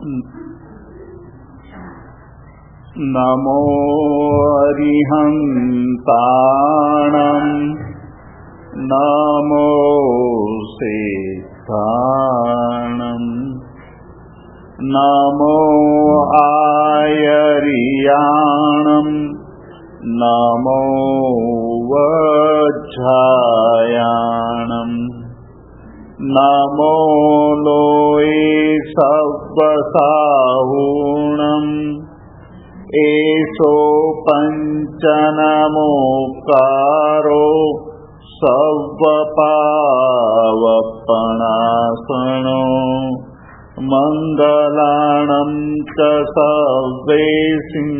नमो अरिहन्ताणं नमो सिद्धाणं नमो आयर्याणं नमो वज्रायाणं नमो लोये सव्वसाहूणम् एषो पञ्चनमोकारो सव्वपावपणासनो मङ्गलाणं च सव्वेसिं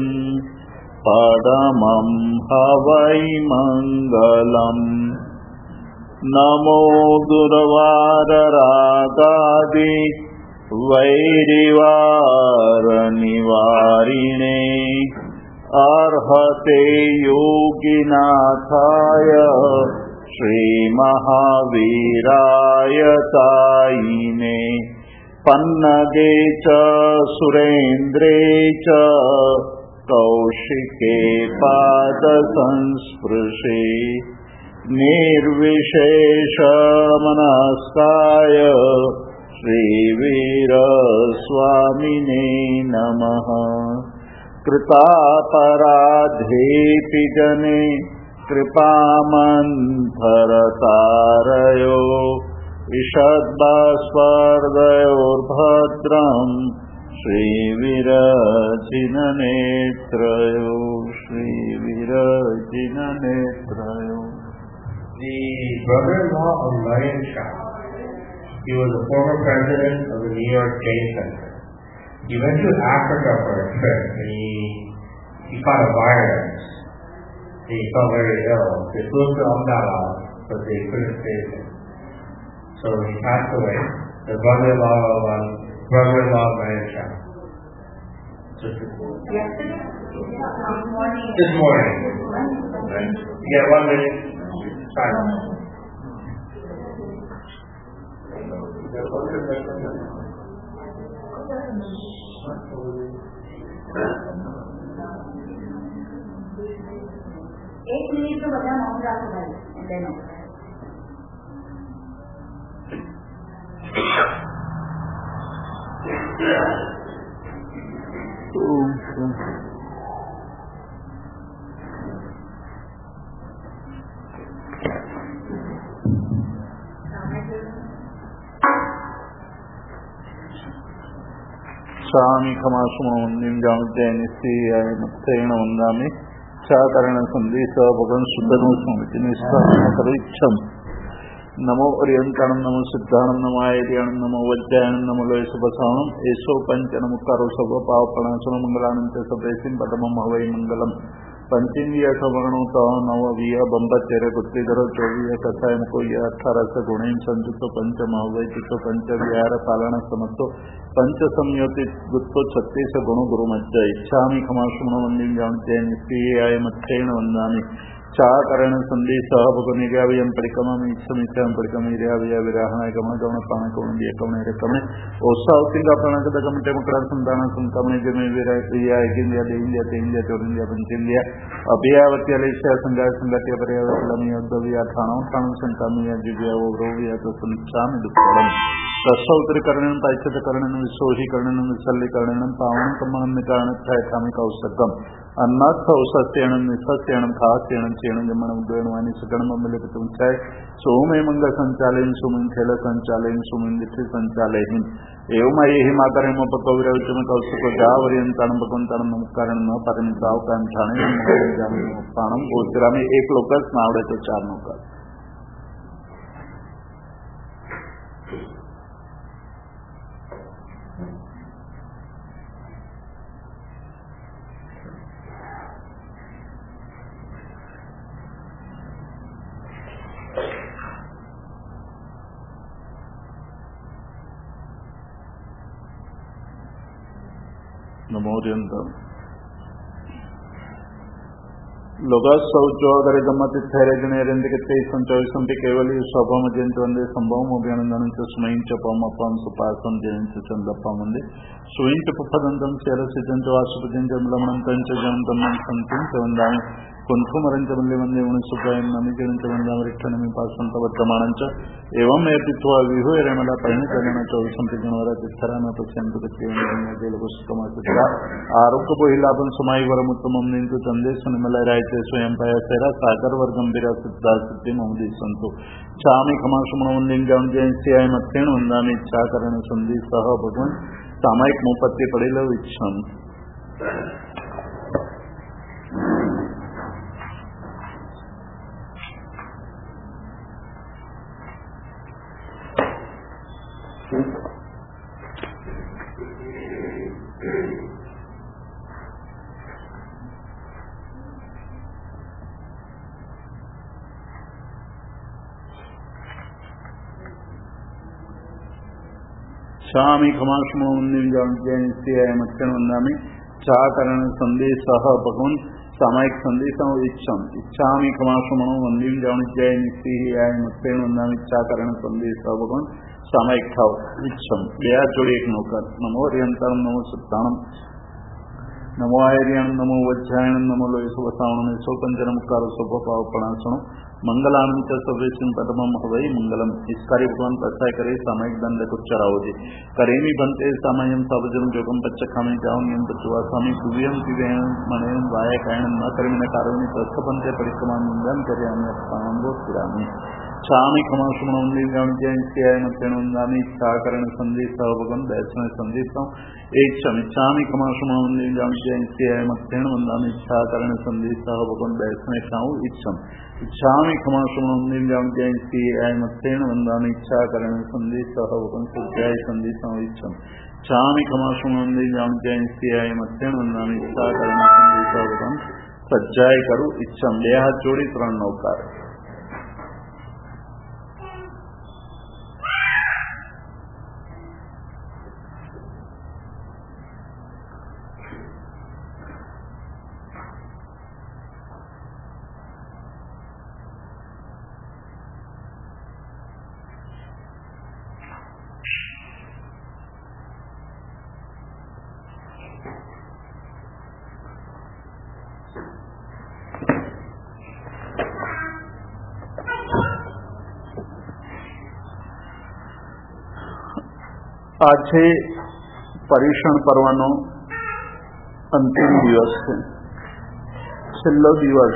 पदमं हवै मङ्गलम् नमो दुर्वाररागादि वैरिवारनिवारिणे अर्हते योगिनाथाय श्रीमहावीराय तायिने पन्नगे च सुरेन्द्रे च कौशिके पादसंस्पृशे निर्विशेषमनस्काय श्रीवीरस्वामिने नमः। कृतापराधेऽपि जने कृपामन्थरतारयो ईषद्भास्वर्दयोर्भद्रम् श्रीविरजिननेत्रयो श्रीविरजिननेत्रयो। The brother-in-law of Narayan Shah, he was a former president of the New York Jain Center. He went to Africa for a trip and he caught a virus. He felt very ill. They flew him to Ahmedabad, but they couldn't save him. So he passed away. The brother-in-law of Narayan Shah. Yesterday? This morning. Yeah, 1 minute. Silence. एक minute तो बता मौन रखो भाई देना स्वामी खमासुमन्दिं जामजयनिस्तेन वन्दामि चाकरण संदेश भगवन् सुतनु स्मृतिनिष्ठम् नमो अर्यन्ताणं नमो सिद्धाणं नमो आयर्याणं नमो वज्रायाणं नमो लोय सुबसाणं एषो पञ्चनमुक्कारो सर्वपावपणासनो मङ्गलानं च सप्रेसिं पदमं हवै मङ्गलम् पंचेन्द्रिय सवर्णों का नववीय बंबचर्य गुत्तीधर चौवीय कथाय मुकोय 18 गुणेन संयुक्त पंचमहावैतिको पंच विहार पालना समत्तो पंच संयोति गुत्तो 36 गुणो गुरु मज्जा इच्छामि खमासुमनो वंदिं जानते निस्त्रियाय मत्थेन वंदामि चाकरण संदेश भगवनिर्यावयं परिक्रमम् इच्छमिच्छां परिक्रमिर्यावय विराहणाय गमन गमन पाण कौण दिय कौण रकमने ओसा उतिंगा प्रणक दगमटे मुकरण संतान संकमने जमे विराय इंडिया दे इंडिया ते इंडिया तो इंडिया पंचेंद्रिया अभियावती अलेशा संगाय संगत्य पर्यावरणमी उद्भविया ठाणं संकामिया जिव्या वो रोविया तो संचाम दुक्कड़म रसौत्रीकरणं पाइच्छतकरणं विशोहीकरणं विसल्लीकरणं पावनं कमनं निकारणं छायकामिकौसकम् अन्नाथ औसस्यणं निसस्यणं खास्यणं चेणं जमणं उद्वयणवानि सकणममिलितं चाय सोमे मंगल संचालयन सुमन खेल संचालयन सुमन दिठि संचालयन एवं माकरेमोपकविरविचम कौशिको जावर्यंताणं भगवंताणं नमस्कारण न परमिताव कांठाणे प्राणम गोचरा में एक लोकस नावड़े तो 4 नौका। लोकासौचोदरे गमतिथैरजनेरन्दिकते सञ्चयसन्ति केवली स्वभमजयन्ति वन्दे सम्भवमभिनन्दनं च स्मयं च पमपं सुपासं जयं च चन्दपं वन्दे स्वयं च पुफदन्तं चरसितं च वासुपतिं च म्लमन्तं च जयन्तं सन्तिं च वन्दामि कुण्ठुमरं च वन्दे वन्दे गुणसुप्रायं नमिजनं च वन्दामि रिक्षणमिपासन्तवर्तमानं च एवं एतित्वा विभुरमला परिणितजन चौसन्ति जनवरतिस्थरान पश्यन्तु तस्येलपुस्तकमाचित्रा आरोग्यपोहिलाभं समायिवरमुत्तमं निन्तु चन्देशनिमलरायते स्वयं पयसेरा सागरवर्गं विरासिद्धा सिद्धिं ममुदी सन्तु चामि खमाशुमणवन्दिं जयंस्याय मत्तेण वन्दामि इच्छाकरण सन्धि सह भगवन् सामायिक मुपत्ति पडेल इच्छम स्वामी खमाशुमोन्निं जयंस्याय मत्तेण वन्दामि चाकरण संदेशः भगवन् सामायिक संदेशं इच्छम इच्छामि खमाशुमणो वन्दिं जयंस्याय मत्तेण वन्दामि चाकरण संदेशः भगवन् सामायिक थाव इच्छम બે જોડે એક નોકર નમો હરિયંતરમ નમો સત્તાણમ નમો આયર્યણ નમો વજ્જાયણ નમો લોયસવસાવણમ સોપંચનમકારો સોપપાવપણાસણો મંગલાનંદ ચ સર્વેશિમ પદમમ હવૈ મંગલમ इस कार्य भगवान प्रसाय करे सामयिक दंड उच्चरावधि करेमी बनते सामयम सावजन जोगम पच्चखामी जाऊन नियम पचुआ स्वामी सूर्यम दिव्यम मणेन वाय कायण न कर्मिण कारुणि तस्थपंते परिक्रमा निंदन करे अनुभव स्थिरामी स्वामी खमाशुमणवन्दिं जयंस्याय मत्तेण वन्दामि इच्छाकरण संदेशः भगवन् वैष्णव संदेशं इच्छम इच्छामि खमाशुमणवन्दिं जयंस्याय मत्तेण वन्दामि इच्छाकरण संदेशः भगवन् वैष्णव इच्छम इच्छामि खमाशुमणवन्दिं जयंस्याय मत्तेण वन्दामि इच्छाकरण संदेशः भगवन् सज्जाय संदेशं इच्छम इच्छामि खमाशुमणवन्दिं जयंस्याय मत्तेण वन्दामि इच्छाकरण संदेशः भगवन् सज्जाय करू इच्छम બે હાથ જોડી ત્રણ નૌકાર આજે પર્યુષણ પર્વનો અંતિમ દિવસ છે છેલ્લો દિવસ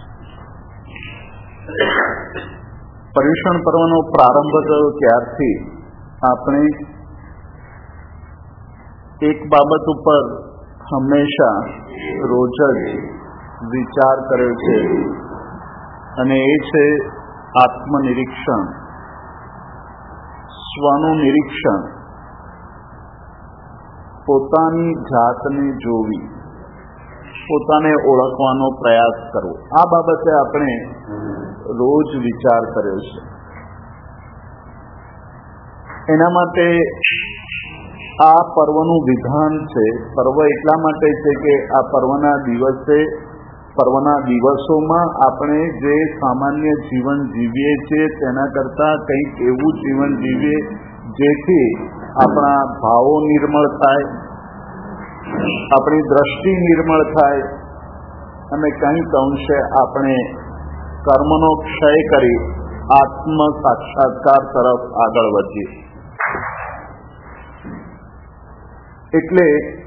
પર્યુષણ પર્વનો પ્રારંભ થયો ત્યારથી આપણે એક બાબત ઉપર હંમેશા રોજ જ વિચાર કર્યો છે અને એ છે આત્મનિરીક્ષણ સ્વનું નિરીક્ષણ પોતાની જાતને જોવી પોતાને ઓળખવાનો પ્રયાસ કરવો આ બાબતે આપણે રોજ વિચાર કર્યો છે એના માટે આ પર્વનું વિધાન છે પર્વ એટલા માટે છે કે આ પર્વના દિવસોમાં આપણે જે સામાન્ય જીવન જીવીએ છીએ તેના કરતાં કંઈક એવું જીવન જીવીએ જેથી આપણા ભાવો નિર્મળ થાય આપણી દ્રષ્ટિ નિર્મળ થાય અને કંઈક અંશે આપણે કર્મનો ક્ષય કરી આત્મ સાક્ષાત્કાર તરફ આગળ વધીએ એટલે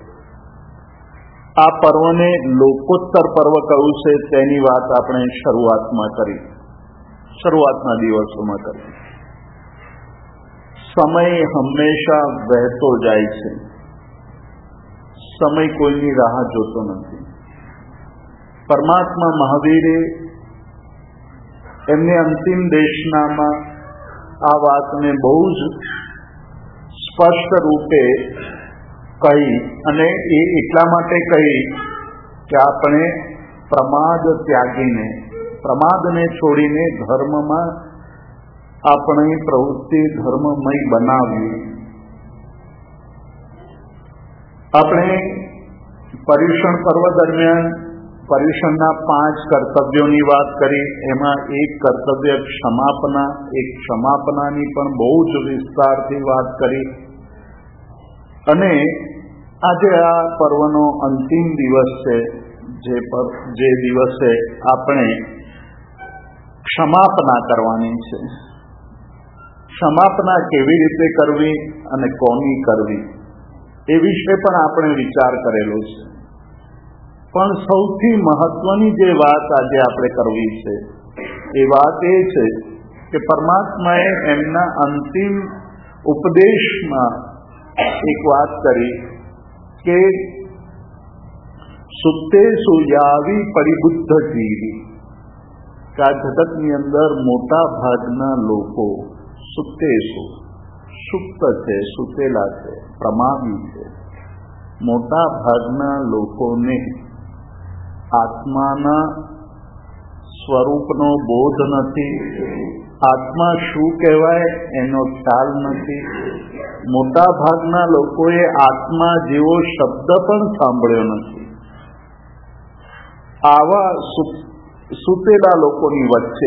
આ પર્વને લોકોત્તર પર્વ કહ્યું છે તેની વાત આપણે શરૂઆતના દિવસોમાં કરી સમય હંમેશા વહેતો જાય છે સમય કોઈની રાહ જોતો નથી પરમાત્મા મહાવીરે એમને અંતિમ દેશનામાં આ વાતને બહુ જ સ્પષ્ટ રૂપે કહી અને એ એટલા માટે કહી કે આપણે પ્રમાદને છોડીને ધર્મમાં આપણી પ્રવૃત્તિ ધર્મમય બનાવવી આપણે પર્યુષણ પર્વ દરમિયાન પર્યુષણના 5 કર્તવ્યોની વાત કરી. એમાં એક કર્તવ્ય ક્ષમાપના, એક ક્ષમાપનાની પણ બહુ જ વિસ્તારથી વાત કરી. અને આજે આ પર્વનો અંતિમ દિવસ છે, જે દિવસે આપણે ક્ષમાપના કરવાની છે. ક્ષમાપના કેવી રીતે કરવી અને કોની કરવી એ વિશે પણ આપણે વિચાર કરેલો છે. પણ સૌથી મહત્વની જે વાત આજે આપણે કરવી છે એ વાત એ છે કે પરમાત્માએ એમના અંતિમ ઉપદેશમાં એક વાત કરી કે સુપ્તેષુ યાવી પરિબુદ્ધ જીવી, કે આ જગતની અંદર મોટા ભાગના લોકો સુપ્તેષુ સુપ્ત છે, સુતેલા છે, પ્રમાદી છે. મોટા ભાગના લોકોને આત્માના સ્વરૂપનો બોધ નથી, આત્મા શું કહેવાય એનો ખ્યાલ નથી. મોટા ભાગના લોકોએ આત્મા જેવો શબ્દ પણ સાંભળ્યો નથી. આવા સુતેલા લોકોની વચ્ચે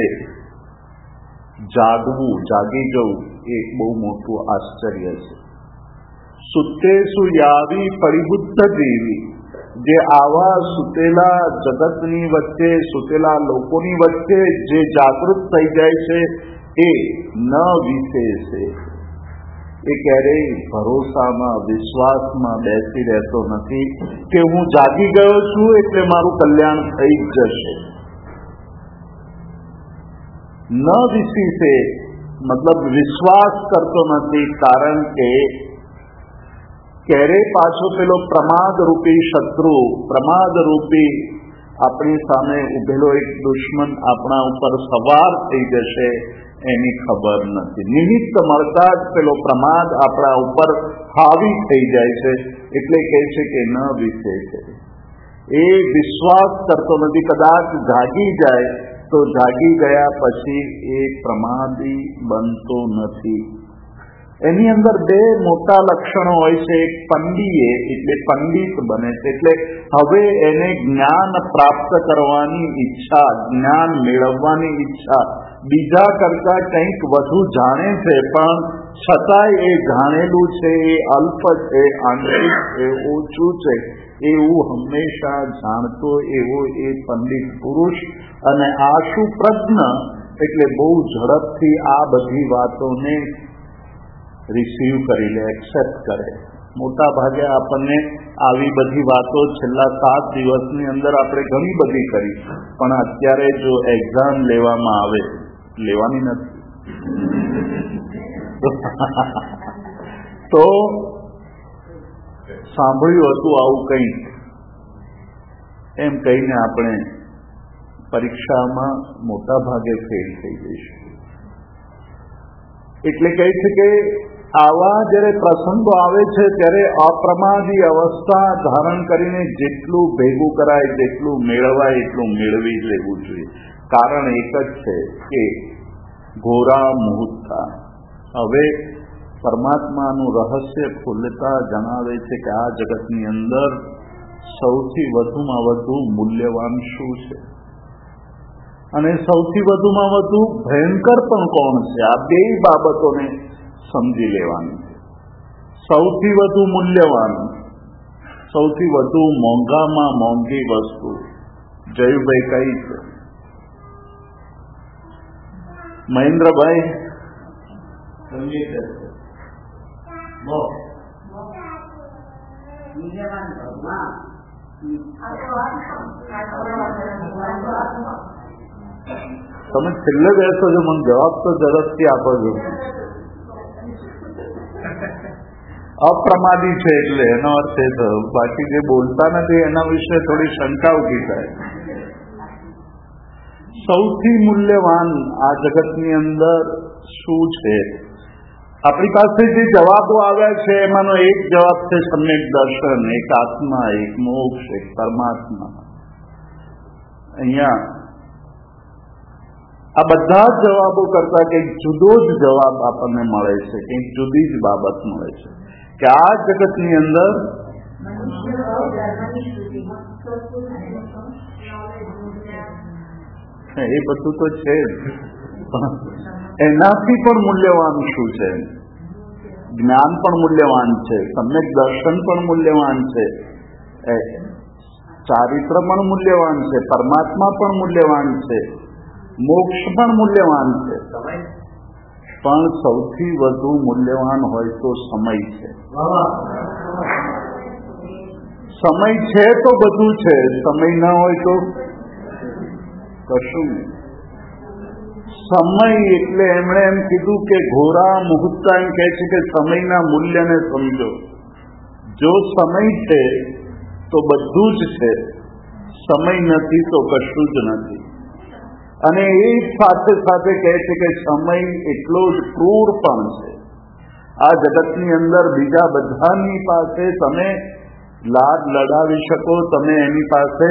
જાગવું, જાગી જવું એ બહુ મોટું આશ્ચર્ય છે. સુતેષુ યાવી પરિબુદ્ધ જીવી, જે આવા સુતેલા જગતની વચ્ચે, સુતેલા લોકોની વચ્ચે જે જાગૃત થઈ જાય છે એ ન વિશેષે, એ ક્યારેય ભરોસામાં, વિશ્વાસમાં બેસી રહેતો નથી કે હું જાગી ગયો છું એટલે મારું કલ્યાણ થઈ જ જશે. ન વિશેષે મતલબ વિશ્વાસ કરતો નથી, કારણ કે ક્યારે પાછો પેલો પ્રમાદ રૂપી શત્રુ, પ્રમાદ રૂપી આપણી સામે ઉભેલો એક દુશ્મન આપણા ઉપર સવાર થઈ જશે એની ખબર નથી. નિમિત્ત મળતા જ પેલો પ્રમાદ આપણા ઉપર હાવી થઈ જાય છે. એટલે કહે છે કે ન વિશેષે, એ વિશ્વાસ કરતો નથી. કદાચ જાગી જાય તો જાગી ગયા પછી એ પ્રમાદી બનતો નથી. એની અંદર 2 મોટા લક્ષણો હોય છે. એક પંડીએ એટલે પંડિત બને છે, એટલે હવે એને જ્ઞાન પ્રાપ્ત કરવાની ઈચ્છા, જ્ઞાન મેળવવાની ઈચ્છા, બીજા કરતા કંઈક વધુ જાણે છે, પણ છતાંય એ જાણેલું છે એ અલ્પ છે, આંતરિક છે, ઓછું છે, એવું હંમેશા જાણતો એવો એ પંડિત પુરુષ. અને આશુ પ્રજ્ઞ એટલે બહુ ઝડપથી આ બધી વાતોને રિસીવ કરી લે, એક્સેપ્ટ કરે. મોટા ભાગે આપણને આવી બધી વાતો છેલ્લા 7 દિવસની અંદર આપણે ઘણી બધી કરી, પણ અત્યારે જો એક્ઝામ લેવામાં આવે, લેવાની નથી તો સાંભળ્યું હતું આવું કંઈક એમ કહીને આપણે પરીક્ષામાં મોટા ભાગે ફેલ થઈ જઈશું. એટલે કહે છે કે આવા જ્યારે પ્રસંગો આવે છે ત્યારે અપ્રમાદી અવસ્થા ધારણ કરીને જેટલું ભેગું કરાય, જેટલું મેળવાય એટલું મેળવી જ લેવું જોઈએ. કારણ એક જ છે કે ઘોરા મુહૂર્તા. હવે પરમાત્માનું રહસ્ય ખુલતા જણાવે છે કે આ જગતની અંદર સૌથી વધુમાં વધુ મૂલ્યવાન શું છે અને સૌથી વધુમાં વધુ ભયંકર પણ કોણ છે. આ 2 બાબતોને સમજી લેવાની છે. સૌથી વધુ મૂલ્યવાન, સૌથી વધુ મોંઘામાં મોંઘી વસ્તુ જયુભાઈ કઈ છે? મહેન્દ્રભાઈ સમજી છે? તમે છેલ્લે બેસો છો, મને જવાબ તો ઝડપથી આપો છો. અપ્રમાદી છે એટલે એનો અર્થ એ થયો. બાકી જે બોલતા નથી એના વિશે થોડી શંકા ઉભી થાય. સૌથી મૂલ્યવાન આ જગતની અંદર શું છે? આપણી પાસે જે જવાબો આવ્યા છે એમાંનો એક જવાબ છે સમ્યક દર્શન, એક આત્મા, એક મોક્ષ, એક પરમાત્મા. અહીંયા આ બધા જ જવાબો કરતા કંઈક જુદો જ જવાબ આપણને મળે છે, કંઈક જુદી જ બાબત મળે છે કે આ જગતની અંદર એ બધું તો છે જ, એનાથી પણ મૂલ્યવાન શું છે? જ્ઞાન પણ મૂલ્યવાન છે, સમ્યક દર્શન પણ મૂલ્યવાન છે, ચારિત્ર પણ મૂલ્યવાન છે, પરમાત્મા પણ મૂલ્યવાન છે, મોક્ષ પણ મૂલ્યવાન છે, પણ સૌથી વધુ મૂલ્યવાન હોય તો સમય છે. સમય છે તો બધું છે, સમય ના હોય તો કશું નહીં. સમય એટલે એમણે એમ કીધું કે ઘોરા મુહૂર્તા એમ કહે છે કે સમયના મૂલ્યને સમજો. જો સમય છે તો બધું જ છે, સમય નથી તો કશું જ નથી. અને એ સાથે સાથે કહે છે કે સમય એટલો જ ક્રૂર પણ છે. આ જગતની અંદર બીજા બધાની પાસે તમે લાડ લડાવી શકો, તમે એની પાસે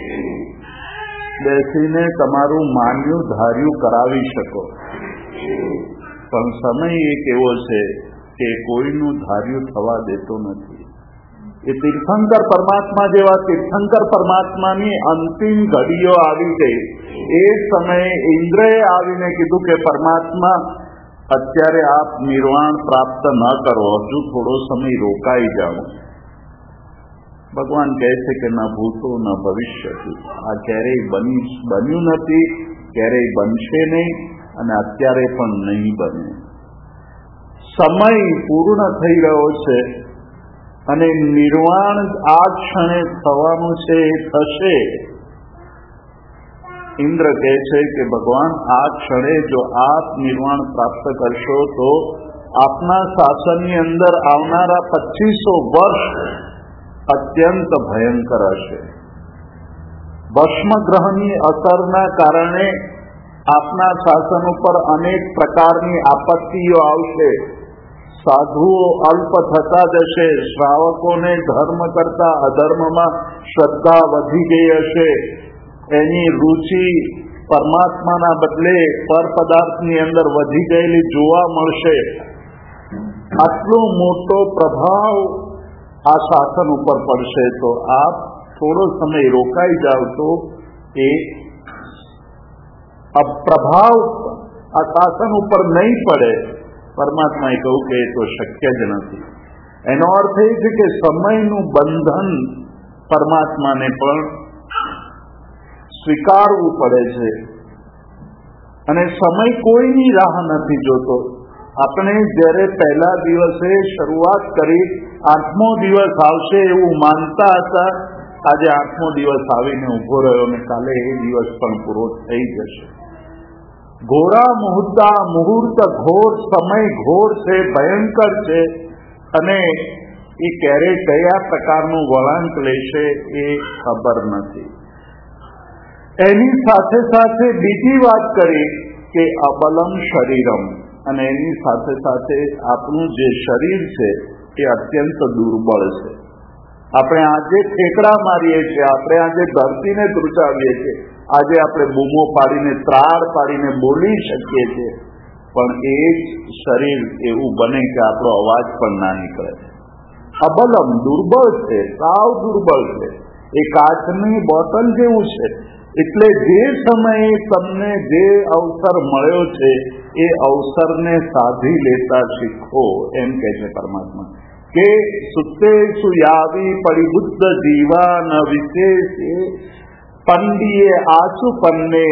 બેસીને તમારું માન્યું ધાર્યું કરાવી શકો, પણ સમય એક એવો છે કે કોઈનું ધાર્યું થવા દેતો નથી. એ તીર્થંકર પરમાત્મા જેવા તીર્થંકર પરમાત્માની અંતિમ ઘડીઓ આવી ગઈ. એ સમયે ઇન્દ્રએ આવીને કીધું કે પરમાત્મા અત્યારે આપ નિર્વાણ પ્રાપ્ત ન કરો, હજુ થોડો સમય રોકાઈ જાઓ. ભગવાન કહે છે કે ન ભૂતો ન ભવિષ્ય, આ ક્યારેય બન્યું નથી, ક્યારેય બનશે નહીં, અને અત્યારે પણ નહીં બને. સમય પૂર્ણ થઈ રહ્યો છે અને નિર્વાણ આ ક્ષણે થવાનું છે, એ થશે. ઇન્દ્ર કહે છે કે ભગવાન આ ક્ષણે જો આપ નિર્વાણ પ્રાપ્ત કરશો તો આપના શાસનની અંદર આવનારા 2500 વર્ષ અત્યંત ભયંકર હશે. ભસ્મ ગ્રહની અસરના કારણે આપના શાસન ઉપર અનેક પ્રકારની આપત્તિઓ આવશે. સાધુઓ અલ્પ થતા જશે, શ્રાવકોને ધર્મ કરતા અધર્મમાં શ્રદ્ધા વધી ગઈ હશે, એની રુચિ પરમાત્માના બદલે પર પદાર્થની અંદર વધી ગયેલી જોવા મળશે. આટલો મોટો પ્રભાવ આ શાસન ઉપર પડશે. તો આપ થોડો સમય રોકાઈ જાવ તો એ પ્રભાવ આ શાસન ઉપર નહીં પડે. પરમાત્માએ કહ્યું કે એ તો શક્ય જ નથી. એનો અર્થ એ છે કે સમયનું બંધન પરમાત્માને પણ સ્વીકારવું પડે છે, અને સમય કોઈની રાહ નથી જોતો. આપણે જ્યારે પહેલા દિવસે શરૂઆત કરી, 8મો દિવસ આવશે એવું માનતા હતા. આજે 8મો દિવસ આવીને ઉભો રહ્યો અને કાલે એ દિવસ પણ પૂરો થઈ જશે. ઘોરા મુહૂર્ત ઘોર, સમય ઘોર છે, ભયંકર છે, અને એ ક્યારે કયા પ્રકારનું વળાંક લેશે એ ખબર નથી. એની સાથે સાથે બીજી વાત કરી કે અબલમ શરીરમ, અને એની સાથે સાથે આપણું જે શરીર છે એ અત્યંત દુર્બળ છે. આપણે આજે ઠેકડા મારીએ છીએ, આપણે આજે ધરતીને ધ્રુજાવીએ છીએ, આજે આપણે બૂમો પાડીને ત્રાડ પાડીને બોલી શકીએ છીએ, પણ એ જ શરીર એવું બને કે આપણો અવાજ પણ ના નીકળે. અબલમ, દુર્બળ છે, સાવ દુર્બળ છે, એ કાચની બોટલ જેવું છે. એટલે જે સમયે તમને જે અવસર મળ્યો છે એ અવસરને સાધી લેતા શીખો, એમ કહે છે પરમાત્મા કે સુતેષુ યાવી પરિબુદ્ધ જીવા ન વિશેષે પંડીએ આચુ પન્ને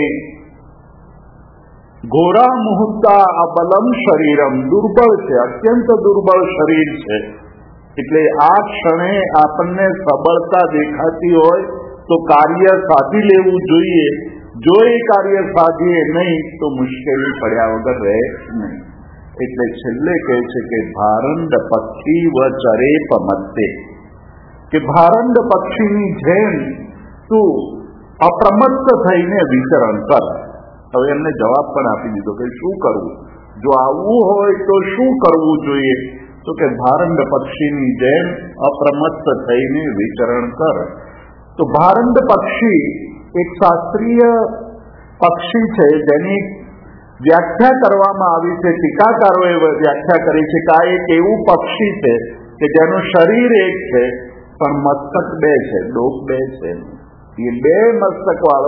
ઘોરા મુહૂર્તા અબલમ શરીરમ. દુર્બળ છે, અત્યંત દુર્બળ શરીર છે. એટલે આ ક્ષણે આપણને સબળતા દેખાતી હોય તો કાર્ય સાધી લેવું જોઈએ. જો એ કાર્ય સાધીએ નહીં તો મુશ્કેલી પડ્યા વગર રહે નહીં. એટલે છેલ્લે કહે છે કે ભારંડ પક્ષી વ ચરેપ મધ્ય, કે ભારંડ પક્ષીની જેમ તું અપ્રમત્ત થઈને વિચરણ કર. હવે એમને જવાબ પણ આપી દીધો કે શું કરવું, જો આવવું હોય તો શું કરવું જોઈએ? તો કે ભારંડ પક્ષીની જેમ અપ્રમત્ત થઈને વિચરણ કર. તો ભારંડ પક્ષી એક શાસ્ત્રીય પક્ષી છે જેની વ્યાખ્યા કરવામાં આવી છે. ટીકાકારોએ વ્યાખ્યા કરી છે કે આ એક એવું પક્ષી છે કે જેનું શરીર એક છે પણ મસ્તક બે છે, ડોક બે છે. એ બે મસ્તક વાળો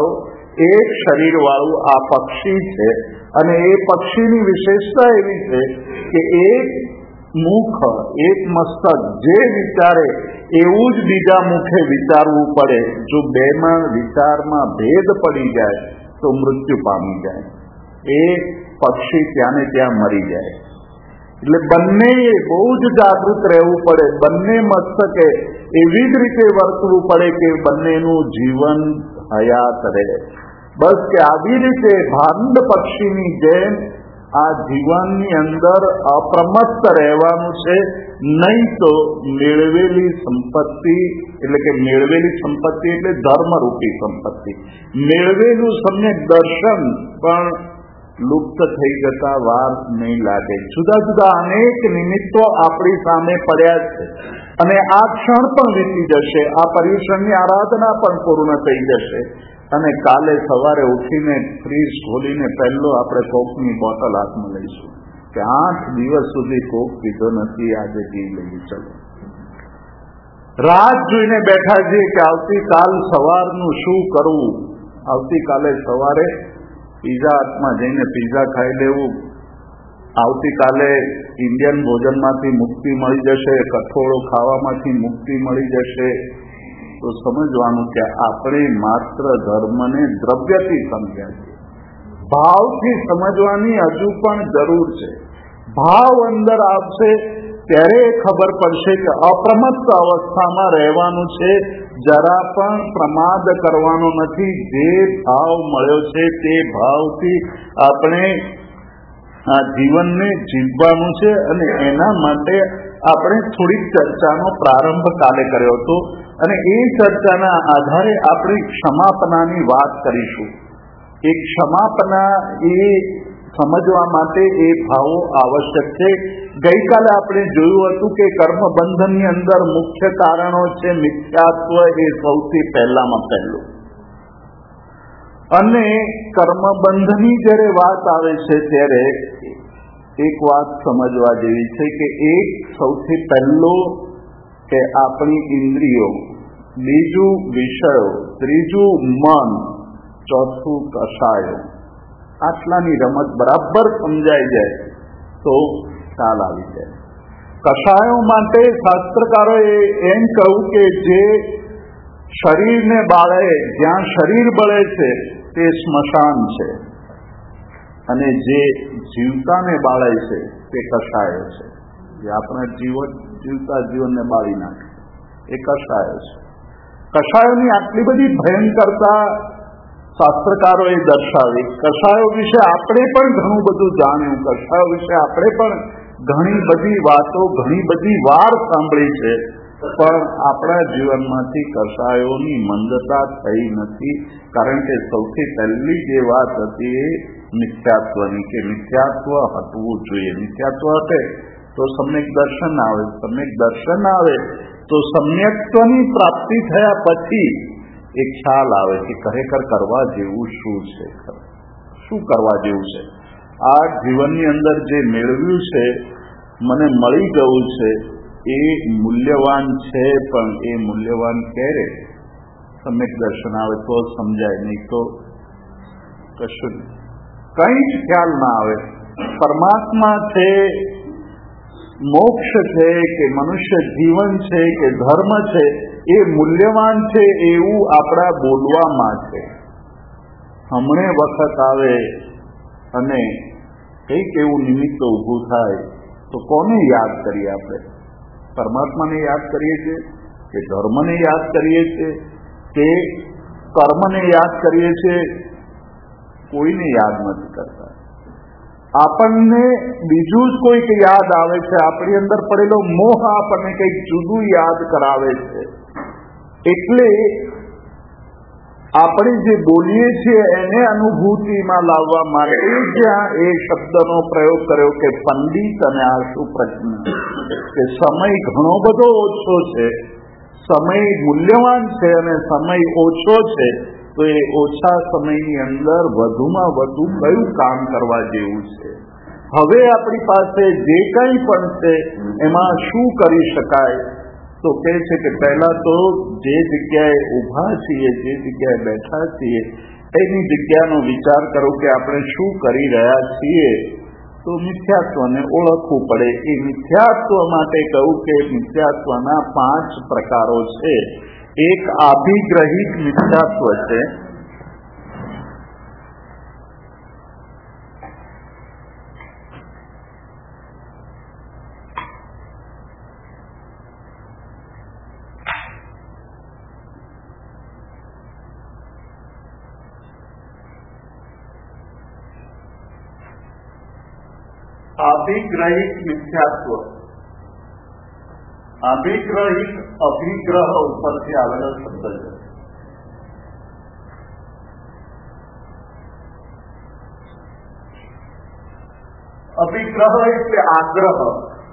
એક શરીર વાળું આ પક્ષી છે, અને એ પક્ષીની વિશેષતા એવી છે કે એક મુખ, એક મસ્તક, જે વિચારે એવું જ બીજા મુખે વિચારવું પડે. જો બેમાં વિચારમાં ભેદ પડી જાય તો મૃત્યુ પામી જાય. એ પક્ષી ત્યાં ને ત્યાં મરી જાય. એટલે બંને બહુ જ જાગૃત રહેવું પડે. બંને મસ્તકે એવી જ રીતે વર્તવું પડે કે બંનેનું જીવન હયાત રહે. બસ કે આવી રીતે ભાંડ પક્ષીની જેમ આ જીવનની અંદર અપ્રમત્ત રહેવાનું છે. નહીં તો મેળવેલી સંપત્તિ, એટલે કે મેળવેલી સંપત્તિ એટલે ધર્મરૂપી સંપત્તિ, મેળવેલું સમ્યક દર્શન પણ લુપ્ત થઈ જતા વાર નહીં લાગે. જુદા જુદા અનેક નિમિત્તો આપણી સામે પડ્યા છે, અને આ ક્ષણ પણ વીતી જશે. આ પર્યુષણની આરાધના પણ પૂર્ણ થઈ જશે, અને કાલે સવારે ઉઠીને ફ્રીજ ખોલીને પહેલો આપણે કોકની બોટલ હાથમાં લઈશું કે 8 દિવસ સુધી કોક પીધો નથી, આજે પી લઈએ. ચલો, રાત જોઈને બેઠા છીએ કે આવતીકાલ સવારનું શું કરવું. આવતીકાલે સવારે પીઝા હાટમાં જઈને પીઝા ખાઈ લેવું. આવતીકાલે ઇન્ડિયન ભોજનમાંથી મુક્તિ મળી જશે, કઠોળો ખાવામાંથી મુક્તિ મળી જશે. તો સમજવાનું કે આપણે માત્ર ધર્મને દ્રવ્યથી સમજ્યા છે. ભાવથી સમજવાની હજુ પણ જરૂર છે. ભાવ અંદર આવશે ત્યારે ખબર પડશે કે અપ્રમત્ત અવસ્થામાં રહેવાનું છે. જરા પણ પ્રમાદ કરવાનો નથી. જે ભાવ મળ્યો છે તે ભાવથી આપણે આ જીવનને જીવવાનું છે. અને એના માટે આપણે થોડીક ચર્ચાનો પ્રારંભ કાલે કર્યો હતો, અને એ ચર્ચાના આધારે આપણે ક્ષમાપનાની વાત કરીશું. એ ક્ષમાપના એ સમજવા માટે એ ભાવો આવશ્યક છે. ગઈકાલે આપણે જોયું હતું કે કર્મબંધનની અંદર મુખ્ય કારણો છે મિથ્યાત્વ, એ સૌથી પહેલામાં પહેલું. અને કર્મબંધની જ્યારે વાત આવે છે ત્યારે એક વાત સમજવા જેવી છે કે એક સૌથી પહેલો કે આપણી ઇન્દ્રિયો, બીજું વિષયો, ત્રીજું મન, ચોથું કષાયો. આટલાની રમત બરાબર સમજાઈ જાય તો ખ્યાલ આવી જાય. કષાયો માટે શાસ્ત્રકારોએ એમ કહ્યું કે જે શરીરને બાળે, જ્યાં શરીર બળે છે તે સ્મશાન છે, અને જે જીવતાને બાળે છે તે કષાયો છે. જે આપણા જીવતા જીવનને બાળી નાખે એ કષાયો છે. કષાયોની આટલી બધી ભયંકરતા શાસ્ત્રકારોએ દર્શાવી. કષાયો વિશે આપણે પણ ઘણું બધું જાણ્યું. કષાયો વિશે આપણે પણ ઘણી બધી વાતો ઘણી બધી વાર સાંભળી છે, પણ આપણા જીવનમાંથી કષાયોની મંદતા થઈ નથી. કારણ કે સૌથી પહેલી જે વાત હતી એ મિથ્યાત્વની, કે મિથ્યાત્વ હટવું જોઈએ. મિથ્યાત્વ હટે તો સમ્યક દર્શન આવે. સમ્યક દર્શન આવે તો સમ્યક્ત્વની પ્રાપ્તિ થયા પછી એ ખ્યાલ આવે કે ખરેખર કરવા જેવું શું છે, શું કરવા જેવું છે. આ જીવનની અંદર જે મેળવ્યું છે, મને મળી ગયું છે, એ મૂલ્યવાન છે, પણ એ મૂલ્યવાન ક્યારે સમ્યક દર્શન આવે તો સમજાય, નહીં તો કશું કંઈ જ ખ્યાલ ના આવે. પરમાત્મા છે, મોક્ષ છે, કે મનુષ્ય જીવન છે, કે ધર્મ છે, એ મૂલ્યવાન છે એવું આપણા બોલવામાં છે. હમણે વખત આવે અને કંઈક એવું નિમિત્ત ઊભું થાય તો કોને યાદ કરીએ આપણે? પરમાત્માને યાદ કરીએ છીએ, કે ધર્મને યાદ કરીએ છીએ, કે કર્મને યાદ કરીએ છીએ? કોઈને યાદ નથી કરતા. આપણને બીજું જ કોઈક યાદ આવે છે. આપણી અંદર પડેલો મોહ આપણને કંઈક જુદું યાદ કરાવે છે. એટલે આપણે જે બોલીએ છીએ એને અનુભૂતિમાં લાવવા માટે જ્યાં એ શબ્દનો પ્રયોગ કર્યો કે પંડિત અને આશુ પ્રજ્ઞા, કે સમય ઘણો બધો ઓછો છે, સમય મૂલ્યવાન છે અને સમય ઓછો છે, તો એ ઓછા સમયની અંદર વધુમાં વધુ કયું કામ કરવા જેવું છે. હવે આપણી પાસે જે કંઈ પણ છે એમાં શું કરી શકાય? તો કહે છે કે પહેલા તો જે જગ્યાએ ઊભા છીએ, જે જગ્યાએ બેઠા છીએ, એની જગ્યાનો વિચાર કરો કે આપણે શું કરી રહ્યા છીએ, તો મિથ્યાત્વને ઓળખવું પડે. એ મિથ્યાત્વ માટે કહું કે મિથ્યાત્વના 5 પ્રકારો છે. એક આભિગ્રહિત મિથ્યાત્વ છે, અભિગ્રહિત મિથ્યાત્વ. અભિગ્રહિત અભિગ્રહ ઉપરથી આવેલો શબ્દ છે. અભિગ્રહ એટલે આગ્રહ.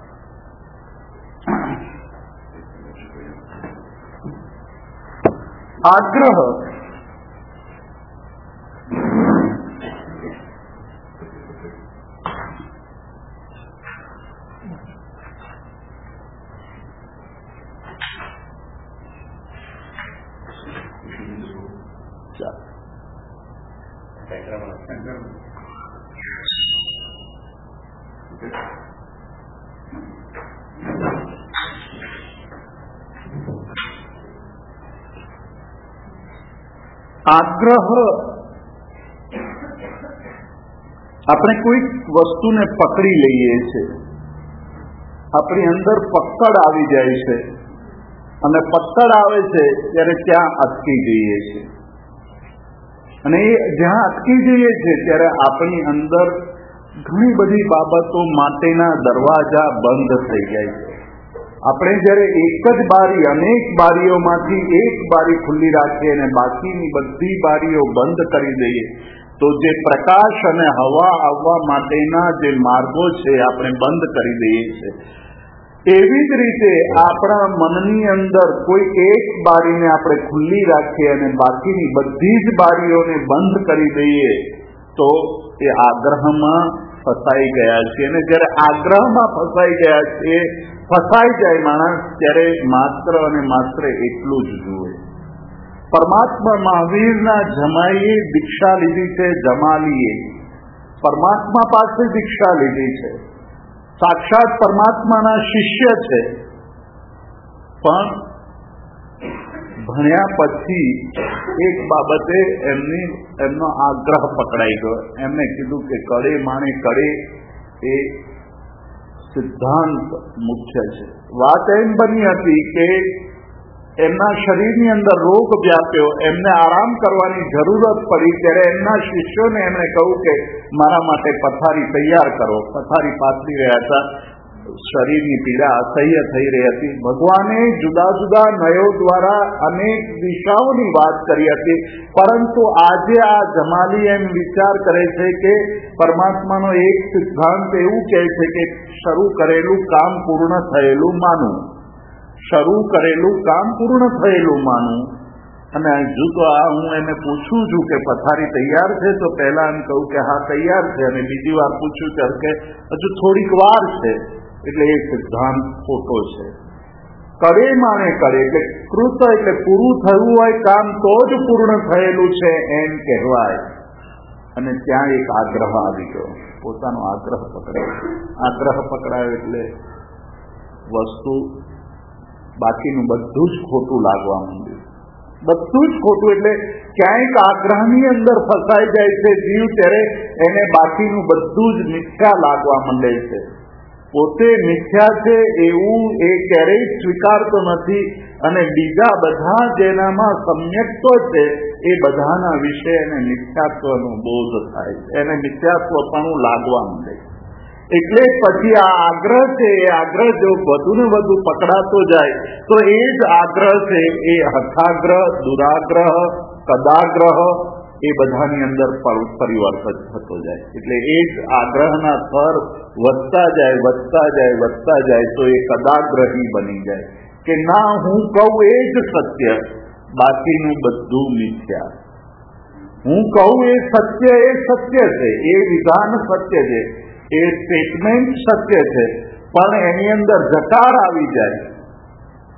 આગ્રહ આગ્રહ આપણે કોઈ વસ્તુને પકડી લઈએ છીએ, આપણી અંદર પકડ આવી જાય છે, અને પકડ આવે છે ત્યારે ત્યાં અટકી જઈએ છીએ, અને એ જ્યાં અટકી જઈએ છીએ ત્યારે આપણી અંદર ઘણી બધી બાબતો માટેના દરવાજા બંધ થઈ જાય છે. આપણે જયારે એક જ બારી અનેક બારીઓમાંથી એક બારી ખુલ્લી રાખીએ અને બાકીની બધી બારીઓ બંધ કરી દઈએ, તો જે પ્રકાશ અને હવા આવવા માટેના જે માર્ગો છે આપણે બંધ કરી દઈએ છીએ. એવી જ રીતે આપણા મનની અંદર કોઈ એક બારીને આપણે ખુલ્લી રાખીએ અને બાકીની બધી જ બારીઓને બંધ કરી દઈએ, તો એ આગ્રહમાં ફસાઈ ગયા છે. અને જયારે આગ્રહમાં ફસાઈ ગયા છે, ફસાઈ જાય માણસ, ત્યારે માત્ર અને માત્ર એટલું જ જુએ. પરમાત્મા મહાવીરના જમાઈએ દીક્ષા લીધી છે, જમાલીએ પરમાત્મા પાસે દીક્ષા લીધી છે, સાક્ષાત પરમાત્માના શિષ્ય છે, પણ ભણ્યા પછી એક બાબતે એમનો આગ્રહ પકડાઈ ગયો. એમને કીધું કે કડે માણે કડે એ સિદ્ધાંત મુખ્ય છે. વાત એમ બની હતી કે એમના શરીરની અંદર રોગ વ્યાપ્યો, એમને આરામ કરવાની જરૂરત પડી, ત્યારે એમના શિષ્યોને એમણે કહ્યું કે મારા માટે પથારી તૈયાર કરો. પથારી પાથરી રહ્યા હતા, શરીરની પીડા અસહ્ય થઈ રહી હતી. ભગવાને જુદા જુદા નયો દ્વારા અનેક દિશાઓની વાત કરી હતી, પરંતુ આજે આ જમાલી એમ વિચાર કરે છે કે પરમાત્માનો એક સિદ્ધાંત એવું કહે છે કે શરૂ કરેલું કામ પૂર્ણ થયેલું માનવું, શરૂ કરેલું કામ પૂર્ણ થયેલું માનવું. અને હજુ તો હું એને પૂછું છું કે પથારી તૈયાર છે, તો પહેલા એમ કહું કે હા તૈયાર છે, અને બીજી વાર પૂછ્યું કે હજુ થોડીક વાર છે, એટલે એ સિદ્ધાંત ખોટો છે. કરે માને કરે એટલે કૃત એટલે પૂરું થયું હોય કામ તો જ પૂર્ણ થયેલું છે એમ કહેવાય. અને ત્યાં એક આગ્રહ આવી ગયો, પોતાનો આગ્રહ પકડાયો. આગ્રહ પકડાયો એટલે વસ્તુ બાકીનું બધું જ ખોટું લાગવા માંડ્યું. બધું જ ખોટું એટલે ક્યાંક આગ્રહની અંદર ફસાઈ જાય છે જીવ, ત્યારે એને બાકીનું બધું જ મિથ્યા લાગવા માંડે છે. પોતે મિથ્યા છે એવું એ ક્યારેય સ્વીકારતો નથી, અને બીજા બધા જેનામાં સમ્યક્ત્વ છે એ બધાના વિશે એને મિથ્યાત્વનો બોધ થાય છે, એને મિથ્યાત્વપણું લાગવા માંડે. એટલે પછી આ આગ્રહ છે, એ આગ્રહ જો વધુ ને વધુ પકડાતો જાય તો એ જ આગ્રહ છે એ હઠાગ્રહ, દુરાગ્રહ, કદાગ્રહ એ બધાની અંદર પરિવર્તન થતો જાય. એટલે એ જ આગ્રહના સ્તર વધતા જાય વધતા જાય વધતા જાય તો એ કદાગ્રહી બની જાય કે ના હું કહું એ જ સત્ય, બાકીનું બધું મિથ્યા. હું કહું એ સત્ય છે, એ વિધાન સત્ય છે, એ સ્ટેટમેન્ટ સત્ય છે, પણ એની અંદર જકાર આવી જાય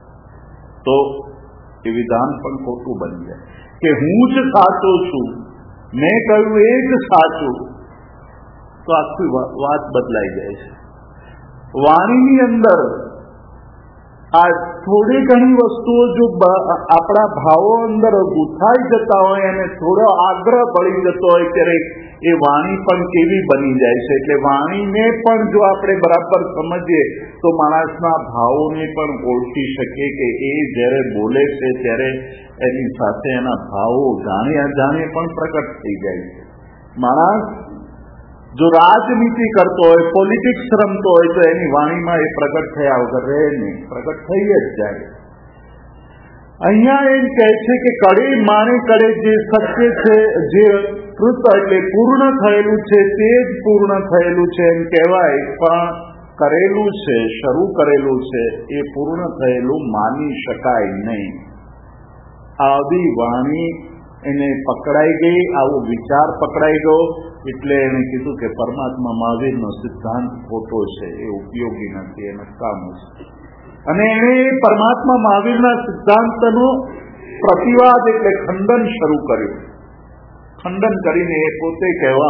તો એ વિધાન પણ ખોટું બની જાય કે હું જ સાચો છું, મેં કહ્યું એ જ સાચું, તો આખી વાત બદલાઈ જાય છે. વાણીની અંદર આ થોડી ઘણી વસ્તુઓ જો આપણા ભાવો અંદર ગૂંથાઈ જતા હોય અને થોડો આગ્રહ બળી જતો હોય ત્યારે એ વાણી પણ કેવી બની જાય છે. એટલે વાણીને પણ જો આપણે બરાબર સમજીએ તો માણસના ભાવોને પણ ઓળખી શકીએ કે એ જ્યારે બોલે છે ત્યારે એની સાથે એના ભાવો જાણે અજાણે પણ પ્રગટ થઈ જાય છે. માણસ જો રાજનીતિ કરતો હોય, પોલિટિક્સ રમતો હોય તો એની વાણીમાં એ પ્રગટ થયા વગર રહે નહીં, પ્રગટ થઈ જ જાય. અહીંયા એમ કહે છે કે કડે માણે કડે જે સત્ય છે, જે કૃત એટલે પૂર્ણ થયેલું છે તે જ પૂર્ણ થયેલું છે એમ કહેવાય, પણ કરેલું છે, શરૂ કરેલું છે એ પૂર્ણ થયેલું માની શકાય નહીં. આવી વાણી એને પકડાઈ ગઈ, આવો વિચાર પકડાઈ ગયો એટલે એને કીધું કે પરમાત્મા મહાવીરનો સિદ્ધાંત ખોટો છે, એ ઉપયોગી નથી, એ નકામું છે. અને એણે પરમાત્મા મહાવીરના સિદ્ધાંતનો પ્રતિવાદ એટલે ખંડન શરૂ કર્યું. ખંડન કરીને એ પોતે